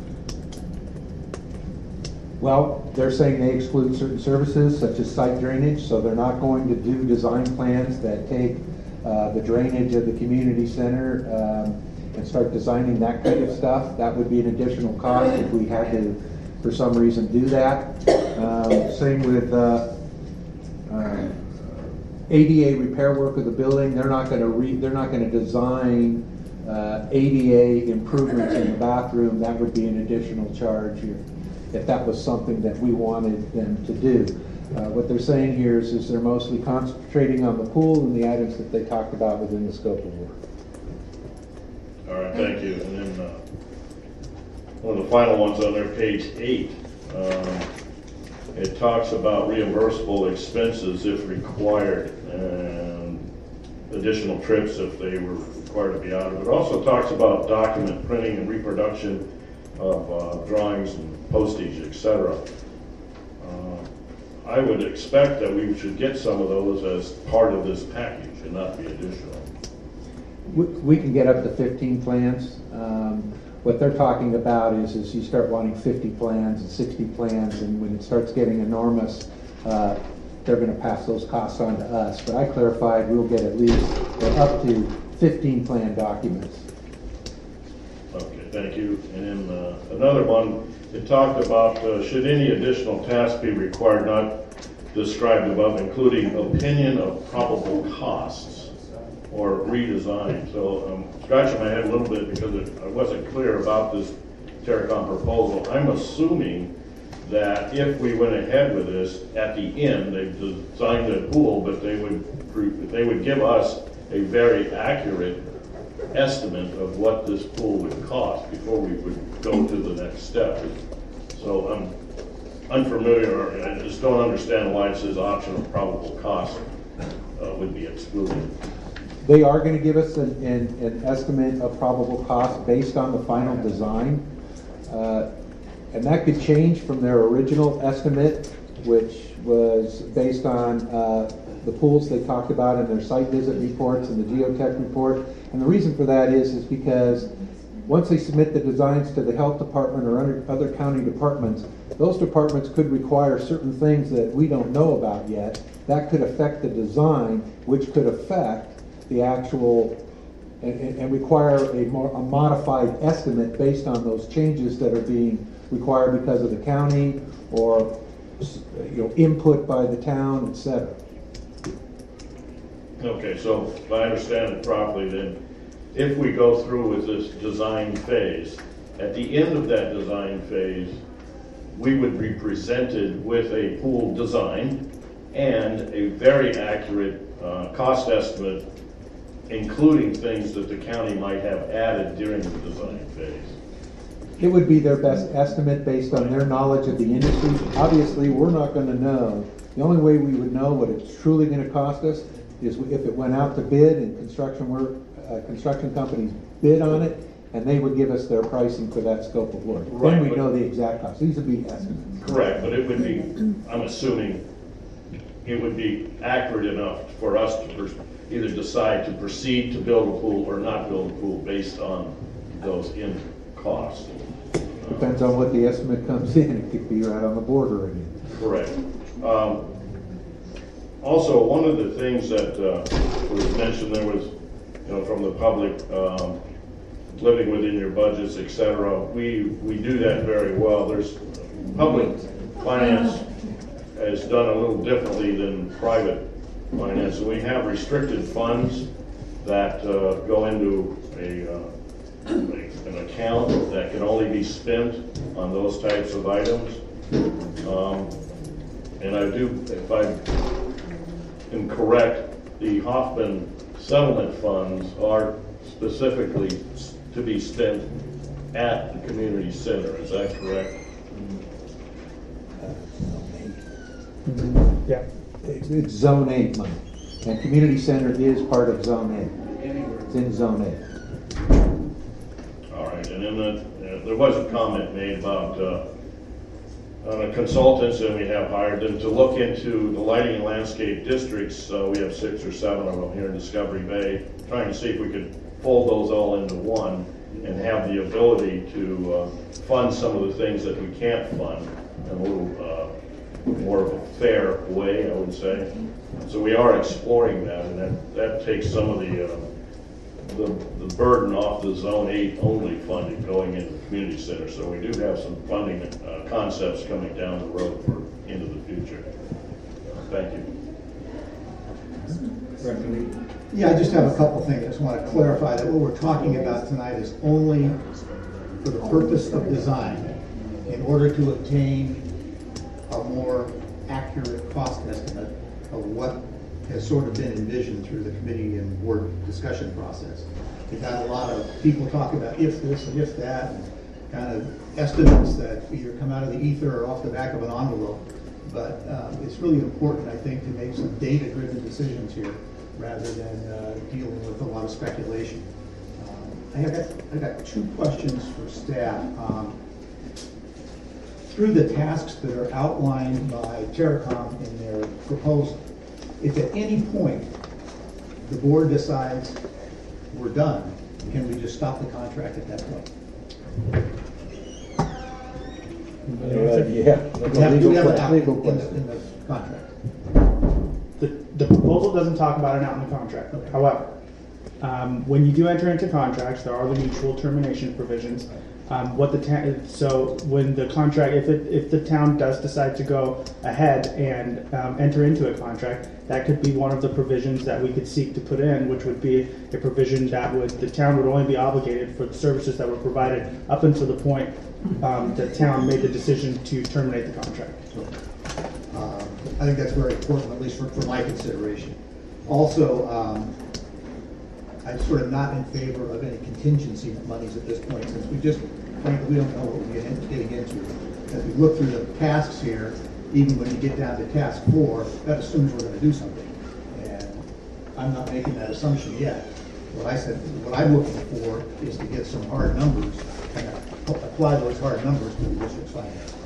Well, they're saying they exclude certain services such as site drainage, so they're not going to do design plans that take uh, the drainage of the community center um, and start designing that kind of stuff. That would be an additional cost if we had to, for some reason, do that. Um, same with uh, uh, A D A repair work of the building. They're not going to re they're not going to design uh, A D A improvements in the bathroom. That would be an additional charge if, if that was something that we wanted them to do. Uh, what they're saying here is, is they're mostly concentrating on the pool and the items that they talked about within the scope of work. All right, thank you. And then uh, one of the final ones on there, page eight, um, it talks about reimbursable expenses if required and additional trips if they were required to be out of it. It also talks about document printing and reproduction of uh, drawings and postage, et cetera. Uh, I would expect that we should get some of those as part of this package and not be additional. We, we can get up to fifteen plans. Um, what they're talking about is, is you start wanting fifty plans and sixty plans, and when it starts getting enormous, uh, they're going to pass those costs on to us. But I clarified we'll get at least up to fifteen plan documents. Okay, thank you. And then uh, another one, it talked about uh, should any additional tasks be required not described above, including opinion of probable costs or redesign. So I'm scratching my head a little bit because it, I wasn't clear about this Terracon proposal. I'm assuming that if we went ahead with this, at the end, they've designed the pool, but they would, they would give us a very accurate estimate of what this pool would cost before we would go to the next step. So I'm unfamiliar, and I just don't understand why it says option of probable cost uh, would be excluded. They are going to give us an, an, an estimate of probable cost based on the final design. Uh, and that could change from their original estimate, which was based on uh, the pools they talked about in their site visit reports and the geotech report. And the reason for that is, is because once they submit the designs to the health department or under other county departments, those departments could require certain things that we don't know about yet. That could affect the design, which could affect the actual and, and require a more a modified estimate based on those changes that are being required because of the county or you know input by the town, et cetera. Okay, so if I understand it properly, then if we go through with this design phase, at the end of that design phase, we would be presented with a pool design and a very accurate uh, cost estimate, including things that the county might have added during the design phase. It would be their best estimate based on their knowledge of the industry. Obviously, we're not going to know. The only way we would know what it's truly going to cost us is if it went out to bid and construction work, uh, construction companies bid on it, and they would give us their pricing for that scope of work. Right, then we but- know the exact cost. These would be estimates. Correct, but it would be, I'm assuming, it would be accurate enough for us to pers- either decide to proceed to build a pool or not build a pool based on those in costs. Depends on what the estimate comes in. It could be right on the border again. Correct. Um, Also, one of the things that uh, was mentioned there was, you know, from the public, um, living within your budgets, et cetera. We, we do that very well. There's public finance has done a little differently than private finance. So we have restricted funds that uh, go into a, uh, an account that can only be spent on those types of items. Um, and I do, if I am correct, the Hoffman settlement funds are specifically to be spent at the community center. Is that correct? Yeah. It's, it's zone eight money. And community center is part of zone eight. It's in zone eight. All right, and then the, uh, there was a comment made about uh, uh, the consultants, and we have hired them to look into the lighting and landscape districts. Uh, we have six or seven of them here in Discovery Bay, trying to see if we could fold those all into one and have the ability to uh, fund some of the things that we can't fund in a little uh, more of a fair way, I would say. So we are exploring that, and that, that takes some of the, uh, the the burden off the Zone eight only funding going into the community center. So we do have some funding uh, concepts coming down the road for into the future. Thank you. Yeah, I just have a couple things. I just want to clarify that what we're talking about tonight is only for the purpose of design in order to obtain a more accurate cost estimate of what has sort of been envisioned through the committee and board discussion process. We've had a lot of people talk about if this and if that, and kind of estimates that either come out of the ether or off the back of an envelope. But um, it's really important, I think, to make some data-driven decisions here rather than uh, dealing with a lot of speculation. Um, I have got, I've got two questions for staff. Um, through the tasks that are outlined by Terracom in their proposal, if at any point the board decides we're done, can we just stop the contract at that point? Uh, yeah. We have to have it out Legal in the, question. in the contract. The, the proposal doesn't talk about it out in the contract. However, um, when you do enter into contracts, there are the mutual termination provisions. Um, what the town, so when the contract, if it, if the town does decide to go ahead and um, enter into a contract, that could be one of the provisions that we could seek to put in, which would be a provision that would, the town would only be obligated for the services that were provided up until the point um, the town made the decision to terminate the contract. Um, I think that's very important, at least for, for my consideration. Also, um, I'm sort of not in favor of any contingency monies at this point, since we just, frankly, we don't know what we're getting, getting into. As we look through the tasks here, even when you get down to task four, that assumes we're going to do something. And I'm not making that assumption yet. What I said, what I'm looking for is to get some hard numbers and apply those hard numbers to the district's finance.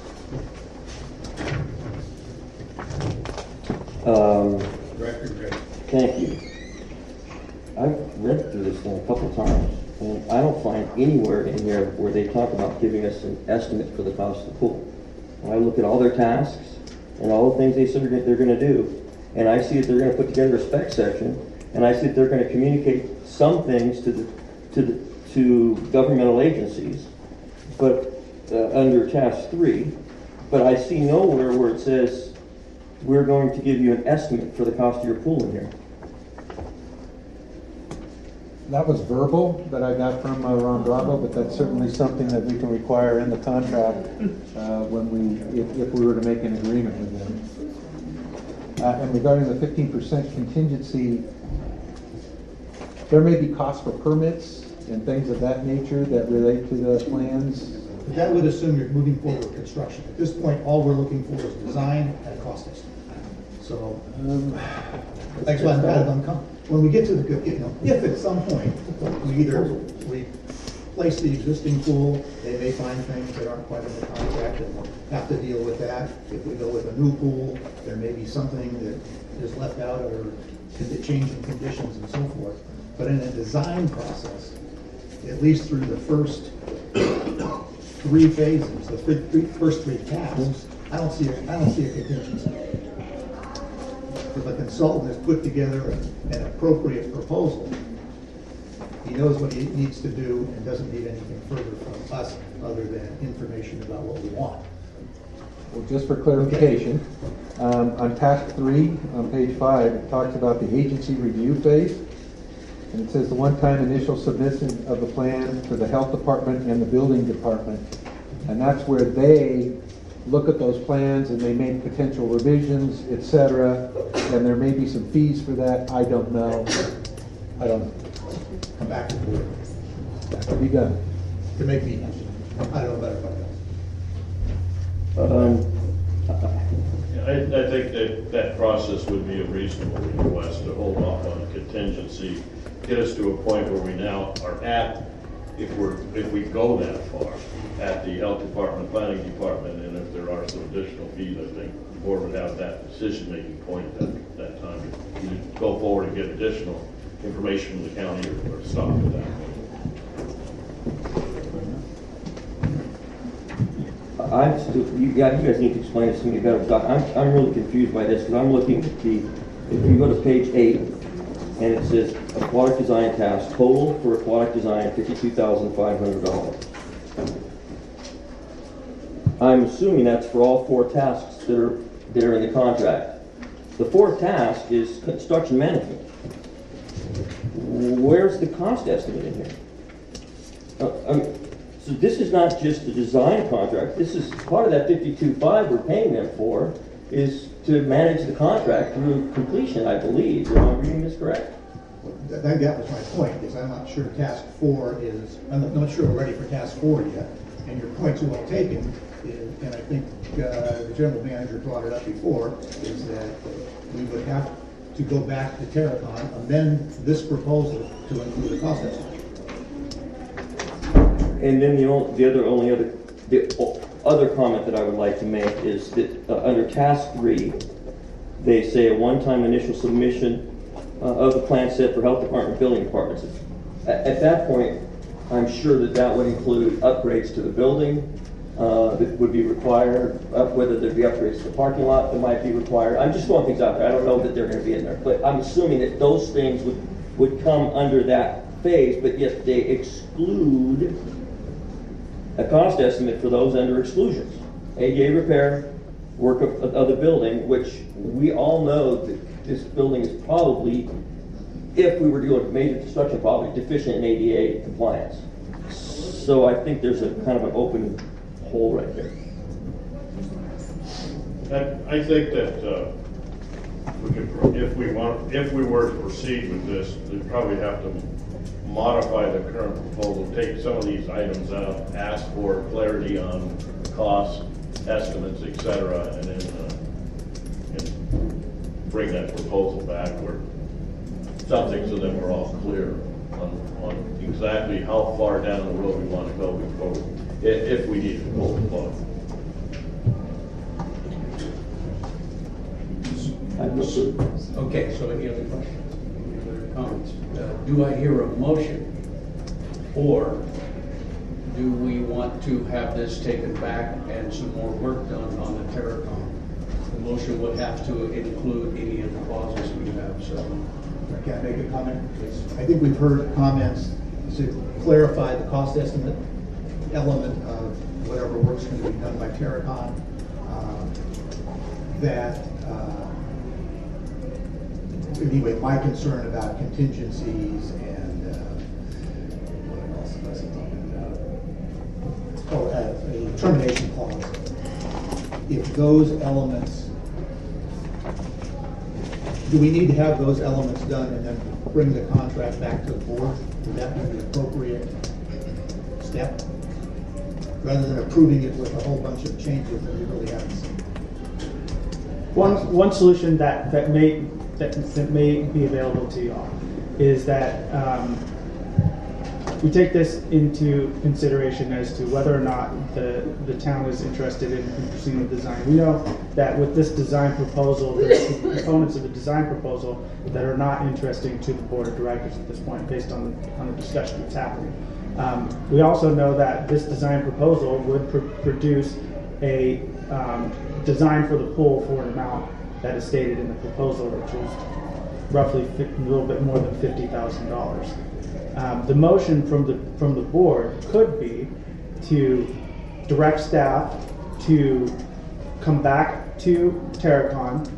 Um, Director Gray. Thank you. I've read through this thing a couple times, and I don't find anywhere in here where they talk about giving us an estimate for the cost of the pool. When I look at all their tasks and all the things they said they're going to do, and I see that they're going to put together a spec section, and I see that they're going to communicate some things to the to the to governmental agencies, but uh, under task three, but I see nowhere where it says we're going to give you an estimate for the cost of your pool in here. That was verbal that I got from uh, Ron Bravo, but that's certainly something that we can require in the contract uh, when we, if, if we were to make an agreement with them. Uh, and regarding the fifteen percent contingency, there may be costs for permits and things of that nature that relate to the plans. That would assume you're moving forward with construction. At this point, all we're looking for is design and cost estimate. So, um, that's why I'm kind of uncomfortable. When we get to the, you know, if at some point we either replace the existing pool, they may find things that aren't quite in the contract and we'll have to deal with that. If we go with a new pool, there may be something that is left out or changing conditions and so forth. But in a design process, at least through the first three phases, the three, three, first three tasks, I don't see a, I don't see a contingency. If a consultant has put together an, an appropriate proposal, he knows what he needs to do and doesn't need anything further from us other than information about what we want. Well, just for clarification, um, on task three, on page five, it talks about the agency review phase. And it says the one-time initial submission of the plan for the health department and the building department. And that's where they look at those plans and they make potential revisions, et cetera. And there may be some fees for that. I don't know. I don't know. Come back to the board. That could be done. To make me, I don't know about everybody else. Um, I, I think that that process would be a reasonable request to hold off on a contingency, get us to a point where we now are at, if we're, if we go that far, at the health department, planning department, and if there are some additional fees, I think the board would have that decision-making point at that, that time. You go forward and get additional information from the county or, or stop at that point. I'm still, you, yeah, you guys need to explain this to me better. I'm, I'm really confused by this because I'm looking at the, if you go to page eight, and it says aquatic design task, total for aquatic design, fifty-two thousand five hundred dollars. I'm assuming that's for all four tasks that are, that are in the contract. The fourth task is construction management. Where's the cost estimate in here? Uh, I mean, so this is not just a design contract. This is part of that fifty-two five we're paying them for is to manage the contract through completion, I believe. Am I reading this correct? I think that was my point, is I'm not sure task four is, I'm not sure we're ready for task four yet. And your point's well taken, is, and I think uh, the general manager brought it up before, is that we would have to go back to Terracon, amend this proposal to include a cost estimate. And then the only, the other only other the other comment that I would like to make is that uh, under task three, they say a one-time initial submission uh, of the plan set for health department, building departments. At, at that point, I'm sure that that would include upgrades to the building uh, that would be required, uh, whether there be upgrades to the parking lot that might be required. I'm just throwing things out there. I don't know that they're going to be in there, but I'm assuming that those things would would come under that phase, but yet they exclude a cost estimate for those under exclusions. A D A repair, work of, of the building, which we all know that this building is probably, if we were doing major construction, probably deficient in A D A compliance. So I think there's a kind of an open hole right there. I, I think that uh, we could, if we want, if we were to proceed with this, we'd probably have to modify the current proposal, take some of these items out, ask for clarity on costs, estimates, et cetera, and then uh, and bring that proposal back or something so that we're all clear on, on exactly how far down the road we want to go before we, if, if we need to pull the plug. Okay, so any other questions? Any other comments? Uh, do I hear a motion? Or do we want to have this taken back and some more work done on the Terracom? The motion would have to include any of the clauses we have, so. Can I make a comment? I think we've heard comments to clarify the cost estimate element of whatever work's going to be done by Terracom. Uh, that uh, anyway, my concern about contingencies and uh, what else was I talking about? Oh, uh, a termination clause. If those elements, do we need to have those elements done and then bring the contract back to the board? Would that be the appropriate step? Rather than approving it with a whole bunch of changes that we really haven't seen. One, one solution that, that may that, that may be available to you all is that um, we take this into consideration as to whether or not the, the town is interested in, in pursuing the design. We know that with this design proposal, there's components of the design proposal that are not interesting to the board of directors at this point based on, on the discussion that's happening. Um, we also know that this design proposal would pr produce a um, design for the pool for an amount that is stated in the proposal, which is roughly a little bit more than fifty thousand dollars. Um, the motion from the from the board could be to direct staff to come back to Terracom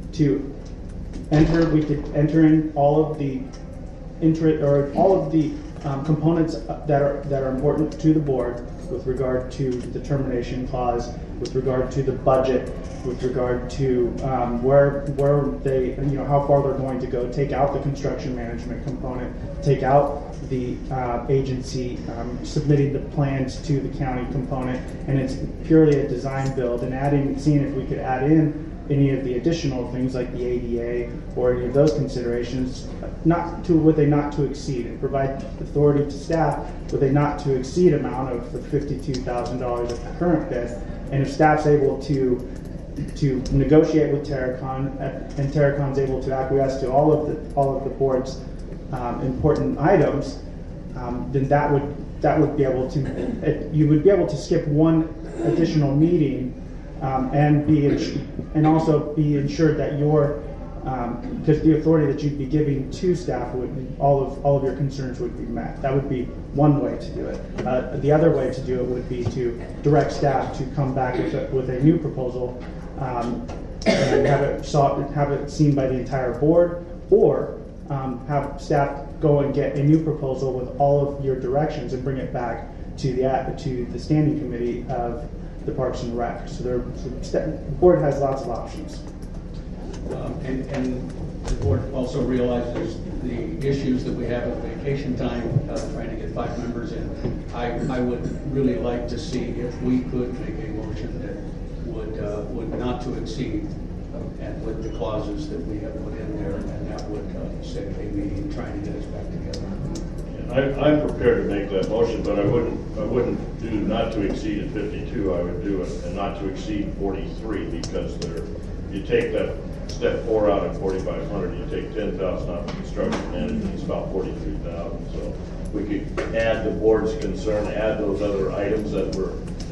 to enter. We could enter in all of the inter or all of the um, components that are that are important to the board with regard to the termination clause, with regard to the budget, with regard to um, where where they, you know, how far they're going to go. Take out the construction management component. Take out the uh, agency um, submitting the plans to the county component, and it's purely a design build. And adding, seeing if we could add in any of the additional things like the A D A or any of those considerations, not to with a not to exceed, and provide authority to staff with a not to exceed amount of the fifty-two thousand dollars at the current bid. And if staff's able to to negotiate with Terracom, and Terracom's able to acquiesce to all of the all of the board's um, important items, um, then that would that would be able to it, you would be able to skip one additional meeting. Um, and be and also be ensured that your because um, the authority that you'd be giving to staff would all of all of your concerns would be met. That would be one way to do it. Uh, the other way to do it would be to direct staff to come back with a, with a new proposal um, and have it sought, have it seen by the entire board, or um, have staff go and get a new proposal with all of your directions and bring it back to the to the standing committee of the Parks and Rec. So, there, so the board has lots of options. Um, and, and the board also realizes the issues that we have with vacation time, uh, trying to get five members in. I, I would really like to see if we could make a motion that would uh, would not to exceed, uh, and with the clauses that we have put in there, and that would uh, save a meeting trying to get us back together. I, I'm prepared to make that motion, but I wouldn't I wouldn't do not to exceed at fifty-two. I would do it and not to exceed forty-three, because there, you take that step four out at forty-five hundred, you take ten thousand out of construction management, it's about forty-three thousand. So we could add the board's concern, add those other items that we're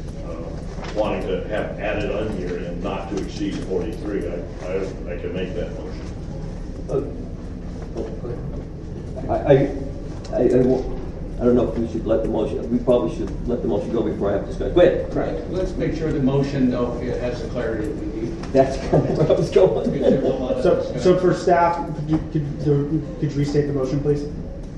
uh, wanting to have added on here, and not to exceed forty-three. I I, I can make that motion. Uh, I. I I, I, I don't know if we should let the motion, we probably should let the motion go before I have discussion. Go ahead. Right, let's make sure the motion, though, it has the clarity that we need. That's kind of where I was going. Because there's a lot of So, discussion. so for staff, could you, could, the- could you restate the motion, please?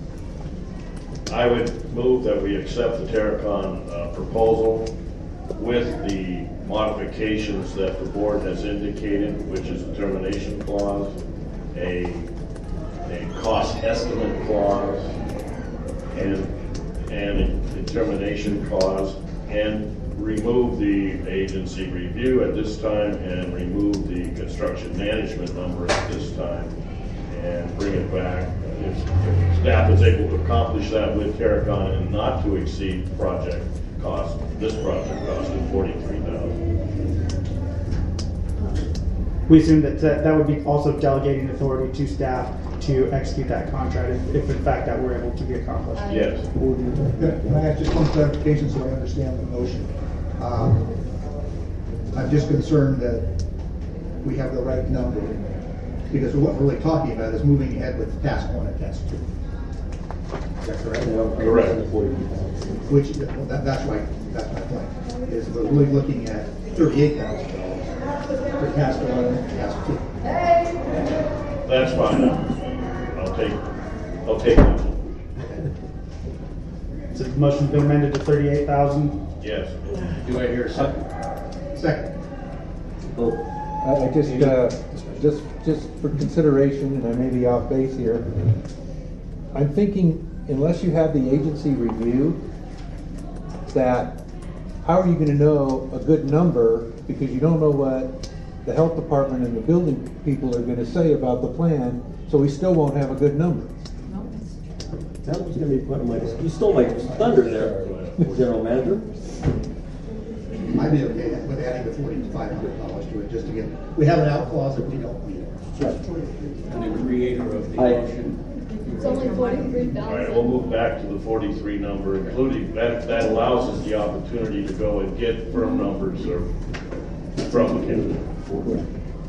I would move that we accept the Terracon uh, proposal with the modifications that the board has indicated, which is a termination clause, a, a cost estimate clause, and, and a determination clause, and remove the agency review at this time, and remove the construction management number at this time, and bring it back. If if staff is able to accomplish that with Terracon and not to exceed project cost, this project cost of forty-three thousand. We assume that, that that would be also delegating authority to staff to execute that contract if, if in fact that were able to be accomplished. Yes. Can I ask just one clarification so I understand the motion? Um, I'm just concerned that we have the right number, because what we're really talking about is moving ahead with task one and task two. Is that correct? Correct. Which, well, that, that's right, that's my point, is we're really looking at thirty-eight thousand dollars for task one and task two. That's fine. I'll take, I'll take that. So the motion's been amended to thirty-eight thousand. Yes. Do I hear a second? Second. I I just, uh, just, just for consideration, and I may be off base here, I'm thinking, unless you have the agency review, that how are you gonna know a good number, because you don't know what the health department and the building people are gonna say about the plan, so we still won't have a good number. That was gonna be part of my, you stole my thunder there, General Manager. I'd be okay with adding the forty-five hundred dollars to it, just to get, we have an out clause that we don't need. And the creator of the I- motion. It's only forty-three All right, we'll move back to the forty-three number, including, that, that allows us the opportunity to go and get firm numbers or from the candidate.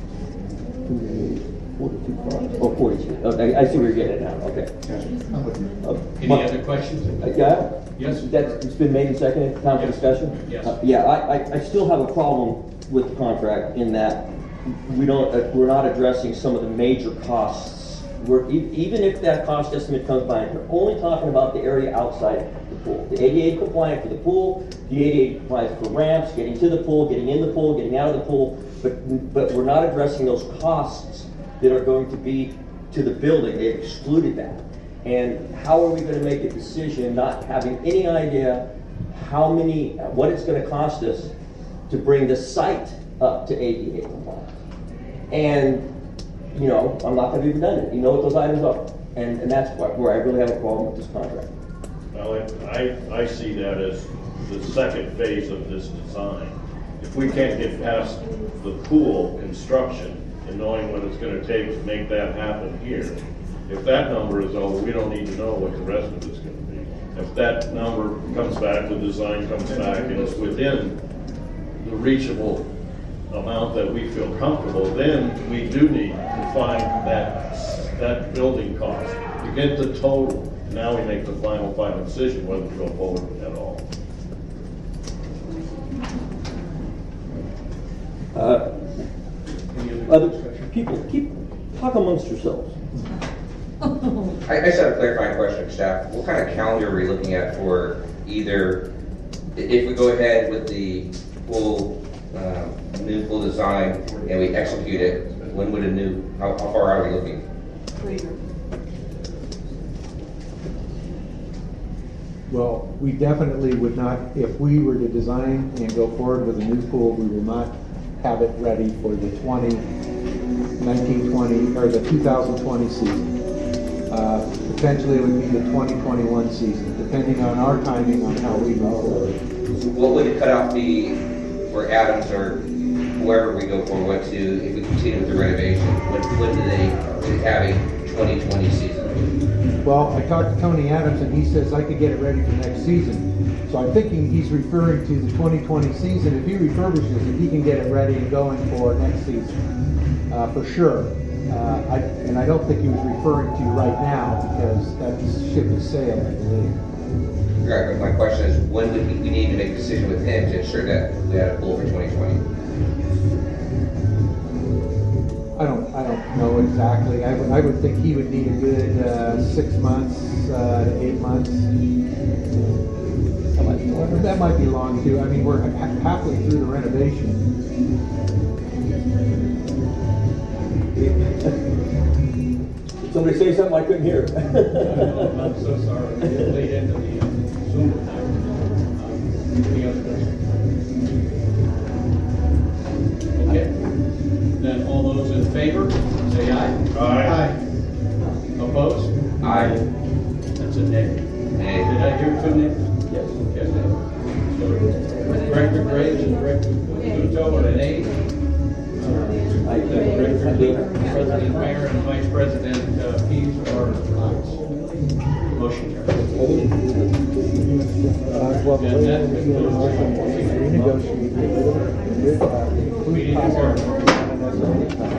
Oh, forty-two. Okay, I see where you're getting at now, okay. I'm with you. Uh, Any other questions? Uh, Yeah? Yes. That's, it's been made and seconded, time for Yes. discussion? Yes. Uh, Yeah, I, I, I still have a problem with the contract in that we don't, uh, we're not addressing some of the major costs. We're, e- even if that cost estimate comes by, we're only talking about the area outside the pool. The A D A compliant for the pool, the A D A compliant for ramps, getting to the pool, getting in the pool, getting out of the pool, but, but we're not addressing those costs that are going to be to the building. They've excluded that. And how are we gonna make a decision not having any idea how many, what it's gonna cost us to bring the site up to A D A compliance? And, you know, I'm not gonna be redundant, you know what those items are. And, and that's why- where I really have a problem with this contract. Well, I, I see that as the second phase of this design. If we can't get past the pool construction and knowing what it's gonna take to make that happen here, if that number is over, we don't need to know what the rest of it's gonna be. If that number comes back, the design comes back, and it's within the reachable amount that we feel comfortable, then we do need to find that, that building cost. To get the total, now we make the final, final decision whether to go forward at all. Uh, Other people, keep, talk amongst yourselves. I, I just have a clarifying question for staff. What kind of calendar are we looking at for either, i- if we go ahead with the full, um, new full design and we execute it, when would a new, how, how far are we looking? Well, we definitely would not, if we were to design and go forward with a new pool, we will not have it ready for the twenty, nineteen twenty, or the two thousand twenty season. Uh, Potentially it would be the twenty twenty-one season, depending on our timing on how we move forward. What would the cutoff be for Adams or whoever we go for, what to, if we continue with the renovation? When, when do they, do they have a twenty twenty season? Well, I talked to Tony Adams and he says I could get it ready for next season. So I'm thinking he's referring to the twenty twenty season. If he refurbishes it, he can get it ready and going for next season, uh, for sure. Uh, I, and I don't think he was referring to right now because that ship has sailed, I believe. Correct, but my question is, when would we, we need to make a decision with him to ensure that we had a pool for twenty twenty? I don't, I don't know exactly. I would, I would think he would need a good uh, six months uh, to eight months. That might be long. That might be long too. I mean, we're ha- halfway through the renovation. Did somebody say something I couldn't hear? I'm I'm so sorry, we did late into the uh, Zoom time. Um, Any other questions? Okay, then all those in favor, say aye. Aye. Opposed? Aye. That's a nay. Nay. Did I hear two nays? Yes. Okay. So Director Graves and Director Luto are an aye. Uh, Director Luto, President Mayor and Vice President uh, Pease are ayes. Motion carries. Uh, well, And that concludes the renegotiate. meeting adjourned.